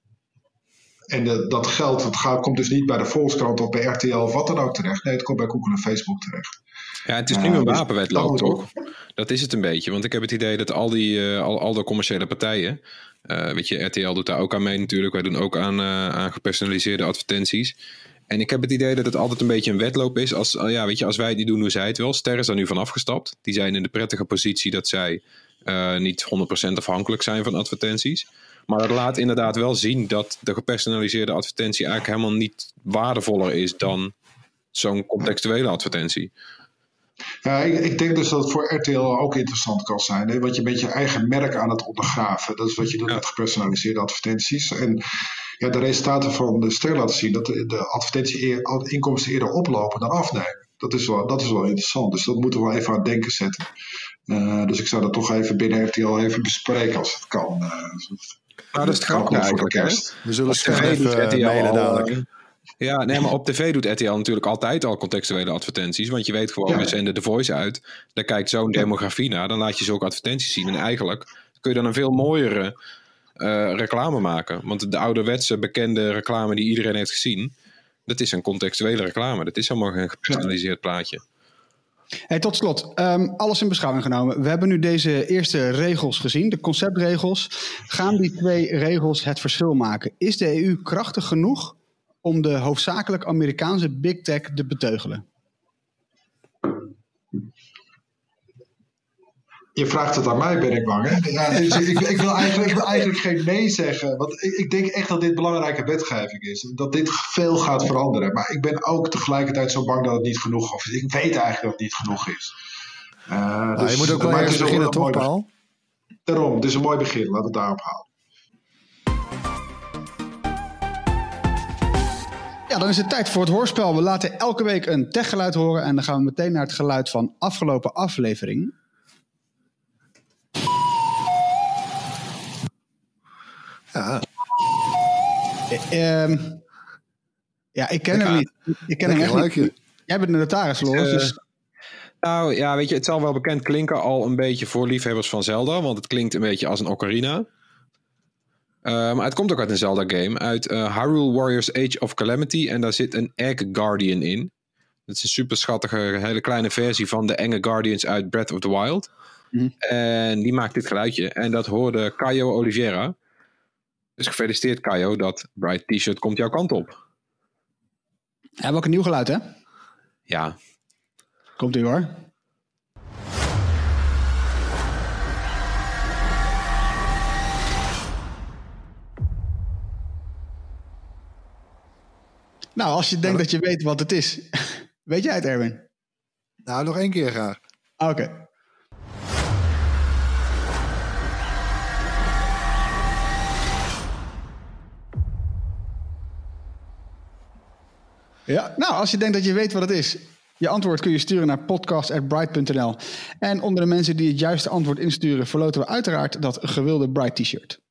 en de, dat geld dat gaat, komt dus niet bij de Volkskrant of bij R T L of wat dan ook terecht. Nee, het komt bij Google en Facebook terecht. Ja, het is nu uh, een wapenwedloop, dus toch? Dat is het een beetje. Want ik heb het idee dat al die uh, al, al de commerciële partijen... Uh, weet je, R T L doet daar ook aan mee natuurlijk. Wij doen ook aan, uh, aan gepersonaliseerde advertenties. En ik heb het idee dat het altijd een beetje een wedloop is. Als, ja, weet je, als wij het niet doen, doen zij het wel. Ster is daar nu van afgestapt. Die zijn in de prettige positie dat zij uh, niet honderd procent afhankelijk zijn van advertenties. Maar dat laat inderdaad wel zien dat de gepersonaliseerde advertentie eigenlijk helemaal niet waardevoller is dan zo'n contextuele advertentie. Ja, ik, ik denk dus dat het voor R T L ook interessant kan zijn. Hè? Want je bent je eigen merk aan het ondergraven. Dat is wat je doet ja. met gepersonaliseerde advertenties. En ja, de resultaten van de Ster laten zien dat de, de advertentie-inkomsten eerder oplopen dan afnemen. Dat is, wel, dat is wel interessant. Dus dat moeten we wel even aan het denken zetten. Uh, dus ik zou dat toch even binnen R T L even bespreken als het kan. Uh, nou, dat is grappig eigenlijk. Hè? We zullen Ster even uh, mailen dadelijk. Ja, nee, maar op tv doet R T L natuurlijk altijd al contextuele advertenties. Want je weet gewoon, ja. we zenden de Voice uit. Daar kijkt zo'n demografie naar. Dan laat je zulke advertenties zien. En eigenlijk kun je dan een veel mooiere uh, reclame maken. Want de ouderwetse bekende reclame die iedereen heeft gezien, dat is een contextuele reclame. Dat is helemaal geen gepersonaliseerd plaatje. Hey, tot slot, um, alles in beschouwing genomen. We hebben nu deze eerste regels gezien, de conceptregels. Gaan die twee regels het verschil maken? Is de E U krachtig genoeg om de hoofdzakelijk Amerikaanse big tech te beteugelen? Je vraagt het aan mij, ben ik bang. Hè? Ja, dus ik, ik, wil eigenlijk, ik wil eigenlijk geen nee zeggen. Want ik, ik denk echt dat dit belangrijke wetgeving is. Dat dit veel gaat veranderen. Maar ik ben ook tegelijkertijd zo bang dat het niet genoeg is. Ik weet eigenlijk dat het niet genoeg is. Uh, nou, dus, je moet ook wel ergens beginnen, toch, Paul? Daarom, het is een mooi begin. Laten we het daarop houden. Ja, dan is het tijd voor het hoorspel. We laten elke week een techgeluid horen. En dan gaan we meteen naar het geluid van afgelopen aflevering. Ja. Uh, um, ja, ik ken hem niet. Ik ken hem echt niet. Jij bent de notaris, Loris. Uh, dus... Nou ja, weet je, het zal wel bekend klinken al een beetje voor liefhebbers van Zelda. Want het klinkt een beetje als een ocarina. Uh, maar het komt ook uit een Zelda-game. Uit uh, Hyrule Warriors Age of Calamity. En daar zit een Egg Guardian in. Dat is een super schattige, hele kleine versie van de enge Guardians uit Breath of the Wild. Mm-hmm. En die maakt dit geluidje. En dat hoorde Caio Oliveira. Dus gefeliciteerd, Caio, dat Bright T-shirt komt jouw kant op. We hebben ook een nieuw geluid, hè? Ja. Komt ie hoor. Nou, als je denkt dat je weet wat het is. Weet jij het, Erwin? Nou, nog één keer graag. Oké. Okay. Ja, nou, als je denkt dat je weet wat het is. Je antwoord kun je sturen naar podcast at bright punt n l. En onder de mensen die het juiste antwoord insturen, verloten we uiteraard dat gewilde Bright T-shirt.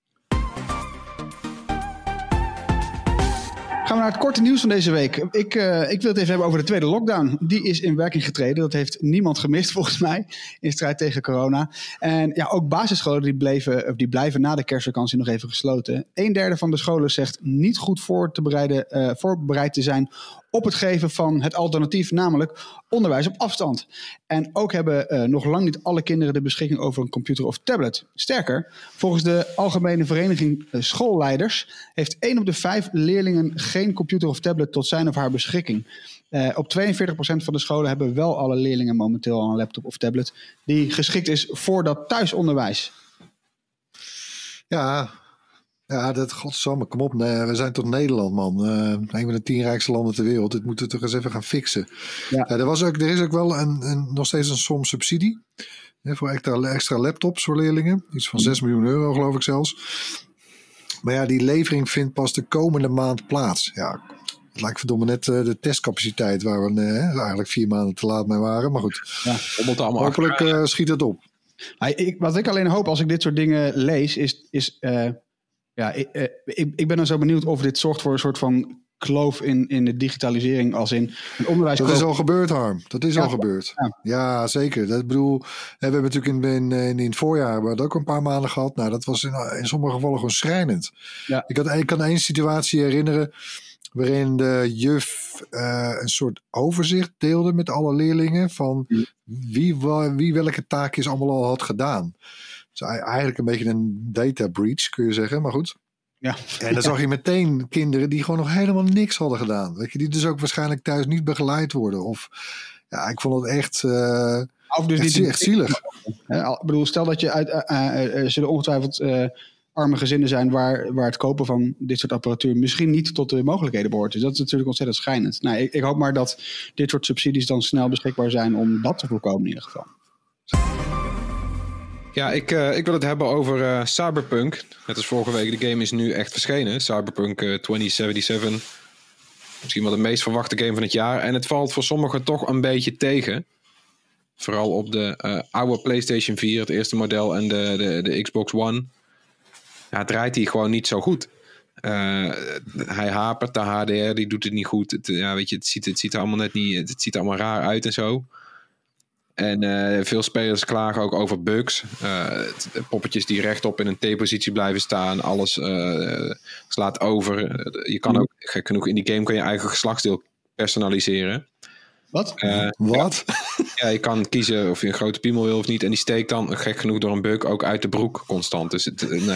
Gaan we naar het korte nieuws van deze week. Ik, uh, ik wil het even hebben over de tweede lockdown. Die is in werking getreden. Dat heeft niemand gemist volgens mij in strijd tegen corona. En ja, ook basisscholen die, bleven, die blijven na de kerstvakantie nog even gesloten. Een derde van de scholen zegt niet goed voor te bereiden, uh, voorbereid te zijn op het geven van het alternatief, namelijk onderwijs op afstand. En ook hebben uh, nog lang niet alle kinderen de beschikking over een computer of tablet. Sterker, volgens de Algemene Vereniging Schoolleiders heeft één op de vijf leerlingen geen computer of tablet tot zijn of haar beschikking. Uh, op tweeënveertig procent van de scholen hebben wel alle leerlingen momenteel al een laptop of tablet die geschikt is voor dat thuisonderwijs. Ja, ja, dat godsamme, kom op. Nee, we zijn toch Nederland, man. Uh, een van de tien rijkste landen ter wereld. Dit moeten we toch eens even gaan fixen. Ja. Uh, er, was ook, er is ook wel een, een, nog steeds een som subsidie. Hè, voor extra, extra laptops voor leerlingen. Iets van zes miljoen euro, geloof ik zelfs. Maar ja, die levering vindt pas de komende maand plaats. Ja, het lijkt verdomme net uh, de testcapaciteit waar we uh, eigenlijk vier maanden te laat mee waren. Maar goed, ja, hopelijk uh, schiet het op. Nou, ik, wat ik alleen hoop als ik dit soort dingen lees is... is uh, ja, ik, uh, ik, ik ben dan zo benieuwd of dit zorgt voor een soort van kloof in, in de digitalisering als in een onderwijs. Dat is al gebeurd, Harm. Dat is ja, al gebeurd. Ja. ja, zeker. Dat bedoel, we hebben natuurlijk in, in, in het voorjaar hebben we dat ook een paar maanden gehad. Nou, dat was in, in sommige gevallen gewoon schrijnend. Ja. Ik, had, ik kan één situatie herinneren waarin de juf uh, een soort overzicht deelde met alle leerlingen van wie, wie welke taakjes allemaal al had gedaan. Dus eigenlijk een beetje een data breach, kun je zeggen, maar goed. Ja. En dan zag je meteen kinderen die gewoon nog helemaal niks hadden gedaan. Weet je, die dus ook waarschijnlijk thuis niet begeleid worden. Of ja, ik vond het echt, uh, of dus echt, niet echt zielig. Uh, ik bedoel, stel dat je uit, uh, uh, uh, zullen ongetwijfeld uh, arme gezinnen zijn waar, waar het kopen van dit soort apparatuur misschien niet tot de mogelijkheden behoort. Dus dat is natuurlijk ontzettend schijnend. Nou, ik, ik hoop maar dat dit soort subsidies dan snel beschikbaar zijn om dat te voorkomen in ieder geval. Ja, ik, uh, ik wil het hebben over uh, Cyberpunk. Net als vorige week, de game is nu echt verschenen. Cyberpunk uh, twintig zevenenzeventig. Misschien wel de meest verwachte game van het jaar. En het valt voor sommigen toch een beetje tegen. Vooral op de uh, oude PlayStation vier, het eerste model, en de, de, de Xbox One. Ja, draait hij gewoon niet zo goed. Uh, hij hapert, de H D R, die doet het niet goed. Het, ja, weet je, het, ziet, het ziet er allemaal net niet, het ziet er allemaal raar uit en zo. En uh, veel spelers klagen ook over bugs. Uh, poppetjes die rechtop in een T-positie blijven staan. Alles uh, slaat over. Je kan ook, gek genoeg, in die game kan je eigen geslachtsdeel personaliseren. Wat? Uh, Wat? Ja, je kan kiezen of je een grote piemel wil of niet. En die steekt dan, gek genoeg door een bug, ook uit de broek constant. Dus het, nou ja.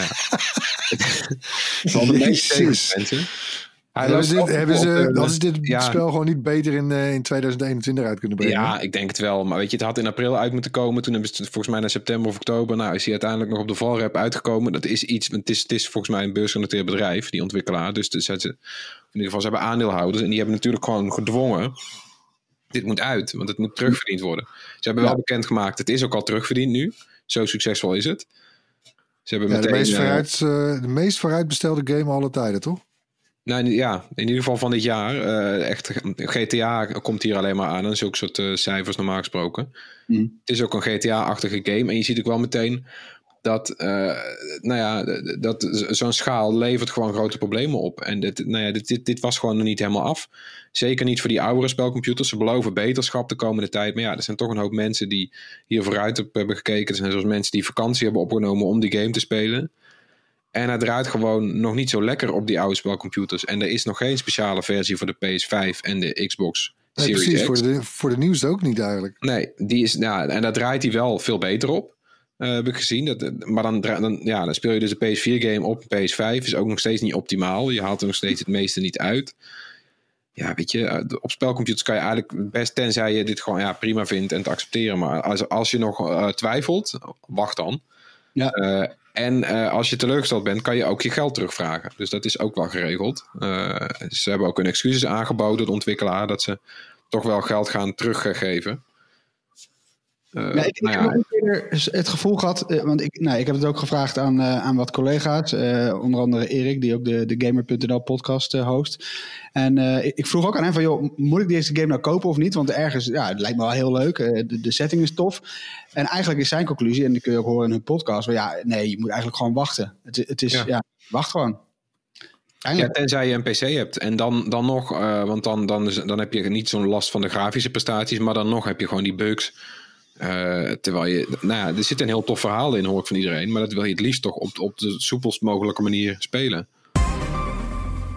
Het zal de meeste mensen. Hebben ze dit, hebben ze, hadden ze dit ja, spel gewoon niet beter in, uh, in tweeduizend eenentwintig uit kunnen brengen? Ja, ik denk het wel. Maar weet je, het had in april uit moeten komen. Toen hebben ze het volgens mij naar september of oktober. Nou, is hij uiteindelijk nog op de valrep uitgekomen. Dat is iets, het is, het is volgens mij een beursgenoteerd bedrijf, die ontwikkelaar. Dus, dus ze, in ieder geval, ze hebben aandeelhouders. En die hebben natuurlijk gewoon gedwongen. Dit moet uit, want het moet terugverdiend worden. Ze hebben wel ja. bekendgemaakt, het is ook al terugverdiend nu. Zo succesvol is het. Ze hebben ja, meteen, de, meest vooruit, uh, de meest vooruitbestelde game alle tijden, toch? Nou ja, in ieder geval van dit jaar. Uh, echt, G T A komt hier alleen maar aan. En zulke soort uh, cijfers normaal gesproken. Mm. Het is ook een G T A-achtige game. En je ziet ook wel meteen dat, uh, nou ja, dat zo'n schaal levert gewoon grote problemen op. En dit, nou ja, dit, dit, dit was gewoon nog niet helemaal af. Zeker niet voor die oudere spelcomputers. Ze beloven beterschap de komende tijd. Maar ja, er zijn toch een hoop mensen die hier vooruit op hebben gekeken. Er zijn zoals mensen die vakantie hebben opgenomen om die game te spelen. En hij draait gewoon nog niet zo lekker op die oude spelcomputers. En er is nog geen speciale versie voor de P S vijf en de Xbox nee, Series precies, X. Voor de, voor de nieuwste ook niet eigenlijk. Nee, die is, nou, en daar draait hij wel veel beter op. Uh, heb ik gezien. Dat, maar dan, dan, ja, dan speel je dus de P S vier game op P S vijf. Is ook nog steeds niet optimaal. Je haalt er nog steeds het meeste niet uit. Ja, weet je, op spelcomputers kan je eigenlijk best, tenzij je dit gewoon ja, prima vindt en te accepteren. Maar als, als je nog uh, twijfelt, wacht dan. Ja. Uh, En uh, als je teleurgesteld bent, kan je ook je geld terugvragen. Dus dat is ook wel geregeld. Uh, ze hebben ook een excuses aangeboden, de ontwikkelaar, dat ze toch wel geld gaan teruggeven. Uh, ja, ik, nou ik ja. heb nog een keer het gevoel gehad, uh, want ik, nou, ik heb het ook gevraagd aan, uh, aan wat collega's. Uh, onder andere Erik, die ook de, de Gamer punt n l podcast uh, host. En uh, ik vroeg ook aan hem van, joh, moet ik deze game nou kopen of niet? Want ergens, ja, het lijkt me wel heel leuk. Uh, de, de setting is tof. En eigenlijk is zijn conclusie, en die kun je ook horen in hun podcast, maar ja, nee, je moet eigenlijk gewoon wachten. Het, het is, ja. ja, wacht gewoon. Ja, tenzij je een P C hebt. En dan, dan nog, uh, want dan, dan, is, dan heb je niet zo'n last van de grafische prestaties, maar dan nog heb je gewoon die bugs. Uh, terwijl je, nou ja, er zit een heel tof verhaal in, hoor ik van iedereen, maar dat wil je het liefst toch op, op de soepelst mogelijke manier spelen.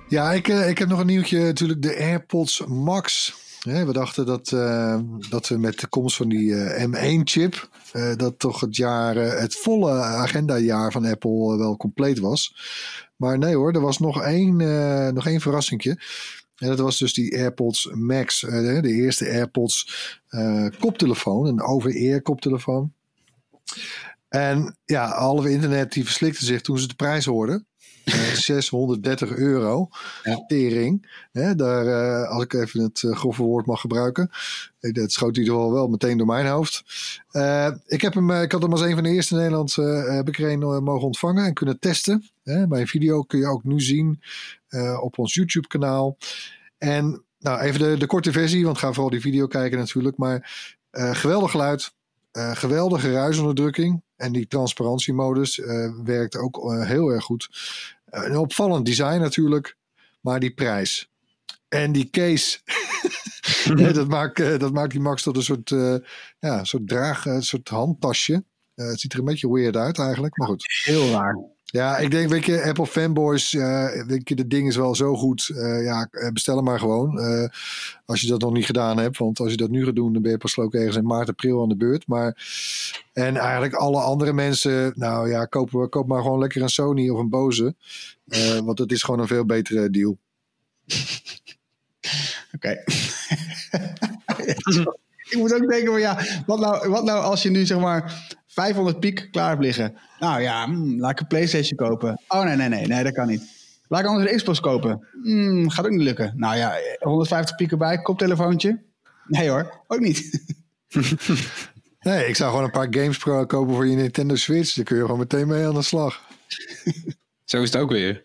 Ja, ik, uh, ik heb nog een nieuwtje. Natuurlijk de AirPods Max. Hè, we dachten dat, uh, dat we met de komst van die uh, M één chip... Uh, dat toch het jaar, uh, het volle agendajaar van Apple uh, wel compleet was. Maar nee hoor, er was nog één, uh, nog één verrassingje. En dat was dus die AirPods Max. Uh, de eerste AirPods uh, koptelefoon. Een over-ear koptelefoon. En ja, halve internet die verslikte zich toen ze de prijs hoorden. Uh, zeshonderddertig euro. Ja. Tering. Hè, daar, uh, als ik even het uh, grove woord mag gebruiken. Dat schoot in ieder geval wel meteen door mijn hoofd. Uh, ik, heb hem, ik had hem als een van de eerste in Nederland uh, heb ik er een uh, mogen ontvangen en kunnen testen. Hè, mijn video kun je ook nu zien uh, op ons YouTube kanaal. En nou even de, de korte versie, want ga vooral die video kijken natuurlijk. Maar uh, geweldig geluid. Uh, geweldige ruisonderdrukking. En die transparantiemodus uh, werkt ook uh, heel erg goed. Uh, een opvallend design natuurlijk. Maar die prijs. En die case. ja, dat, maakt, uh, dat maakt die Max tot een soort, uh, ja, soort draag, een soort handtasje. Uh, het ziet er een beetje weird uit eigenlijk. Maar goed. Heel raar. Ja, ik denk, weet je, Apple fanboys, uh, weet je, de ding is wel zo goed. Uh, ja, bestel hem maar gewoon. Uh, als je dat nog niet gedaan hebt. Want als je dat nu gaat doen, dan ben je pas ook ergens in maart, april aan de beurt. Maar, en eigenlijk alle andere mensen, nou ja, koop, koop maar gewoon lekker een Sony of een Bose. Uh, want het is gewoon een veel betere deal. Oké. Ik moet ook denken van ja, wat nou, wat nou als je nu zeg maar vijfhonderd piek klaar hebt liggen. Nou ja, hmm, laat ik een PlayStation kopen. Oh nee, nee, nee, nee, dat kan niet. Laat ik anders een Xbox kopen. Hmm, gaat ook niet lukken. Nou ja, honderdvijftig piek erbij, koptelefoontje. Nee hoor, ook niet. Nee, ik zou gewoon een paar games pro kopen voor je Nintendo Switch. Daar kun je gewoon meteen mee aan de slag. Zo is het ook weer.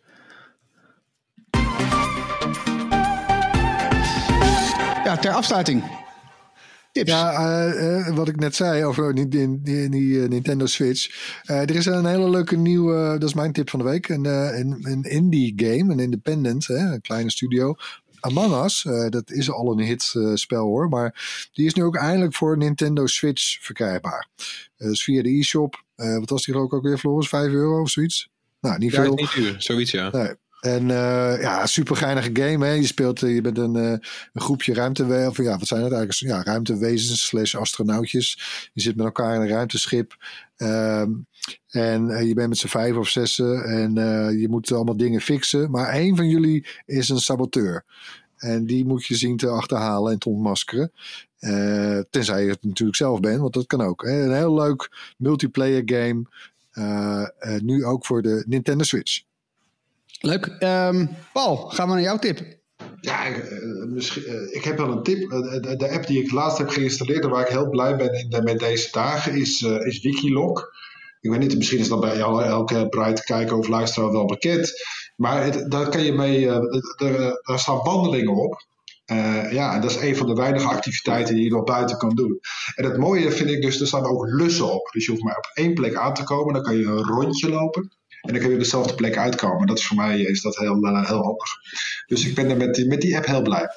Ja, ter afsluiting. Tips. Ja, uh, uh, wat ik net zei over die, die, die, die uh, Nintendo Switch. Uh, er is een hele leuke nieuwe, uh, dat is mijn tip van de week. Een, uh, een, een indie game, een independent, hè, een kleine studio. Among Us, uh, dat is al een hit uh, spel hoor. Maar die is nu ook eindelijk voor Nintendo Switch verkrijgbaar. Uh, dus via de e-shop. Uh, wat was die geloof ik ook weer, Floris? vijf euro of zoiets? Nou, niet ja, veel. Niet duur, zoiets ja. Nee. En uh, ja, super geinige game. Hè? Je speelt, uh, je bent een, uh, een groepje ruimtewezens. Of ja, wat zijn het eigenlijk? Ja, ruimtewezens slash astronautjes. Je zit met elkaar in een ruimteschip. Um, en uh, je bent met z'n vijf of zessen. En uh, je moet allemaal dingen fixen. Maar één van jullie is een saboteur. En die moet je zien te achterhalen en te ontmaskeren. Uh, tenzij je het natuurlijk zelf bent, want dat kan ook. Hè? Een heel leuk multiplayer game. Uh, uh, nu ook voor de Nintendo Switch. Leuk. Um, Paul, gaan we naar jouw tip. Ja, uh, misschien, uh, ik heb wel een tip. Uh, de, de app die ik laatst heb geïnstalleerd en waar ik heel blij ben in de, met deze dagen is, uh, is Wikiloc. Ik weet niet, misschien is dat bij jou, elke bright kijker of luisteraar wel bekend. Maar het, daar kan je mee, uh, er, daar staan wandelingen op. Uh, ja, en dat is een van de weinige activiteiten die je nog buiten kan doen. En het mooie vind ik dus, er staan ook lussen op. Dus je hoeft maar op één plek aan te komen, dan kan je een rondje lopen. En dan kun je op dezelfde plek uitkomen. Dat is voor mij is dat heel, uh, heel handig. Dus ik ben er met die, met die app heel blij.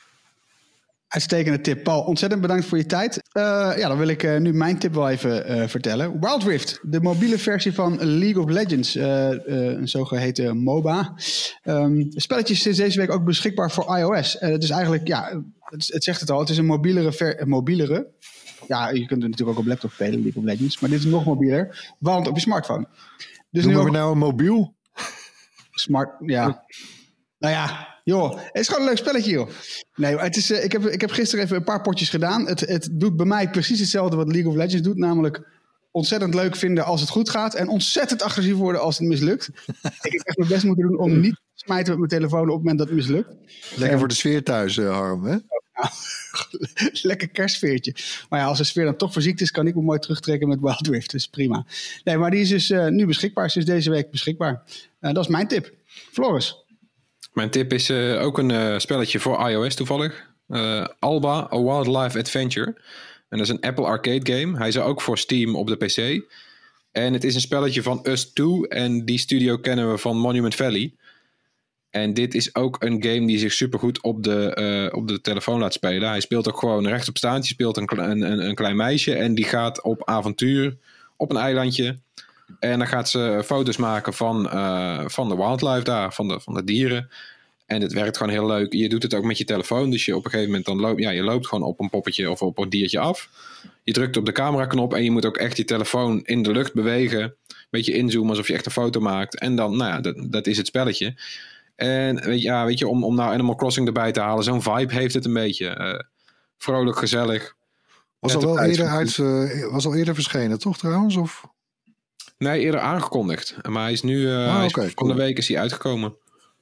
Uitstekende tip. Paul, ontzettend bedankt voor je tijd. Uh, ja, dan wil ik uh, nu mijn tip wel even uh, vertellen. Wild Rift, de mobiele versie van League of Legends. Uh, uh, een zogeheten MOBA. Um, het spelletje is deze week ook beschikbaar voor iOS. Uh, het is eigenlijk, ja, het, het zegt het al. Het is een mobielere, ver, mobielere. Ja, je kunt het natuurlijk ook op laptop spelen, League of Legends. Maar dit is nog mobieler, want op je smartphone. Dus Noemen nu ook we nou een mobiel? Smart, ja. Nou ja, joh, het is gewoon een leuk spelletje, joh. Nee, het is, uh, ik, heb, ik heb gisteren even een paar potjes gedaan. Het, het doet bij mij precies hetzelfde wat League of Legends doet. Namelijk ontzettend leuk vinden als het goed gaat. En ontzettend agressief worden als het mislukt. Ik heb echt mijn best moeten doen om niet te smijten met mijn telefoon op het moment dat het mislukt. Lekker um, voor de sfeer thuis, uh, Harm, hè? Ja, lekker kerstsfeertje. Maar ja, als de sfeer dan toch verziekt is, kan ik me mooi terugtrekken met Wild Rift. Dus prima. Nee, maar die is dus uh, nu beschikbaar. Ze is deze week beschikbaar. Uh, dat is mijn tip. Floris. Mijn tip is uh, ook een uh, spelletje voor iOS toevallig. Uh, Alba, A Wildlife Adventure. En dat is een Apple Arcade game. Hij is er ook voor Steam op de P C. En het is een spelletje van Us twee. En die studio kennen we van Monument Valley. En dit is ook een game die zich supergoed op de, uh, op de telefoon laat spelen. Hij speelt ook gewoon rechtop staand. Je speelt een, een, een klein meisje en die gaat op avontuur op een eilandje. En dan gaat ze foto's maken van, uh, van de wildlife daar, van de, van de dieren. En het werkt gewoon heel leuk. Je doet het ook met je telefoon. Dus je op een gegeven moment dan loopt, ja, je loopt gewoon op een poppetje of op een diertje af. Je drukt op de cameraknop en je moet ook echt je telefoon in de lucht bewegen. Een beetje inzoomen alsof je echt een foto maakt. En dan, nou ja, dat, dat is het spelletje. En weet je, ja, weet je om, om nou Animal Crossing erbij te halen, zo'n vibe heeft het een beetje. Uh, vrolijk, gezellig. Was al wel eerder, uit, uh, was al eerder verschenen, toch trouwens? Of? Nee, eerder aangekondigd. Maar hij is nu, uh, ah, hij okay, is, van cool. de week is hij uitgekomen.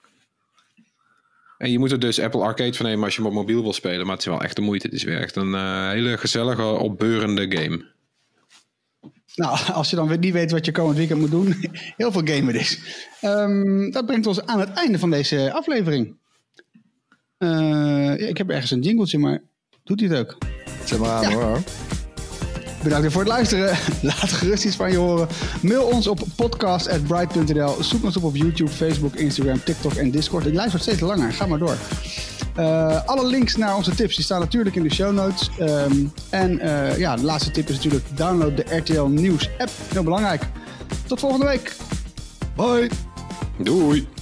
En je moet er dus Apple Arcade van nemen als je hem op mobiel wil spelen. Maar het is wel echt de moeite. Het is weer echt een uh, hele gezellige, opbeurende game. Nou, als je dan niet weet wat je komend weekend moet doen. Heel veel gamen dus. Um, dat brengt ons aan het einde van deze aflevering. Uh, ik heb ergens een jingletje, maar doet hij het ook? Zeg maar aan ja. hoor. Bedankt weer voor het luisteren. Laat gerust iets van je horen. Mail ons op podcast at bright punt n l. Zoek ons op op YouTube, Facebook, Instagram, TikTok en Discord. De lijst wordt steeds langer. Ga maar door. Uh, alle links naar onze tips die staan natuurlijk in de show notes. Um, en uh, ja, de laatste tip is natuurlijk download de R T L Nieuws app. Heel belangrijk. Tot volgende week. Bye. Doei.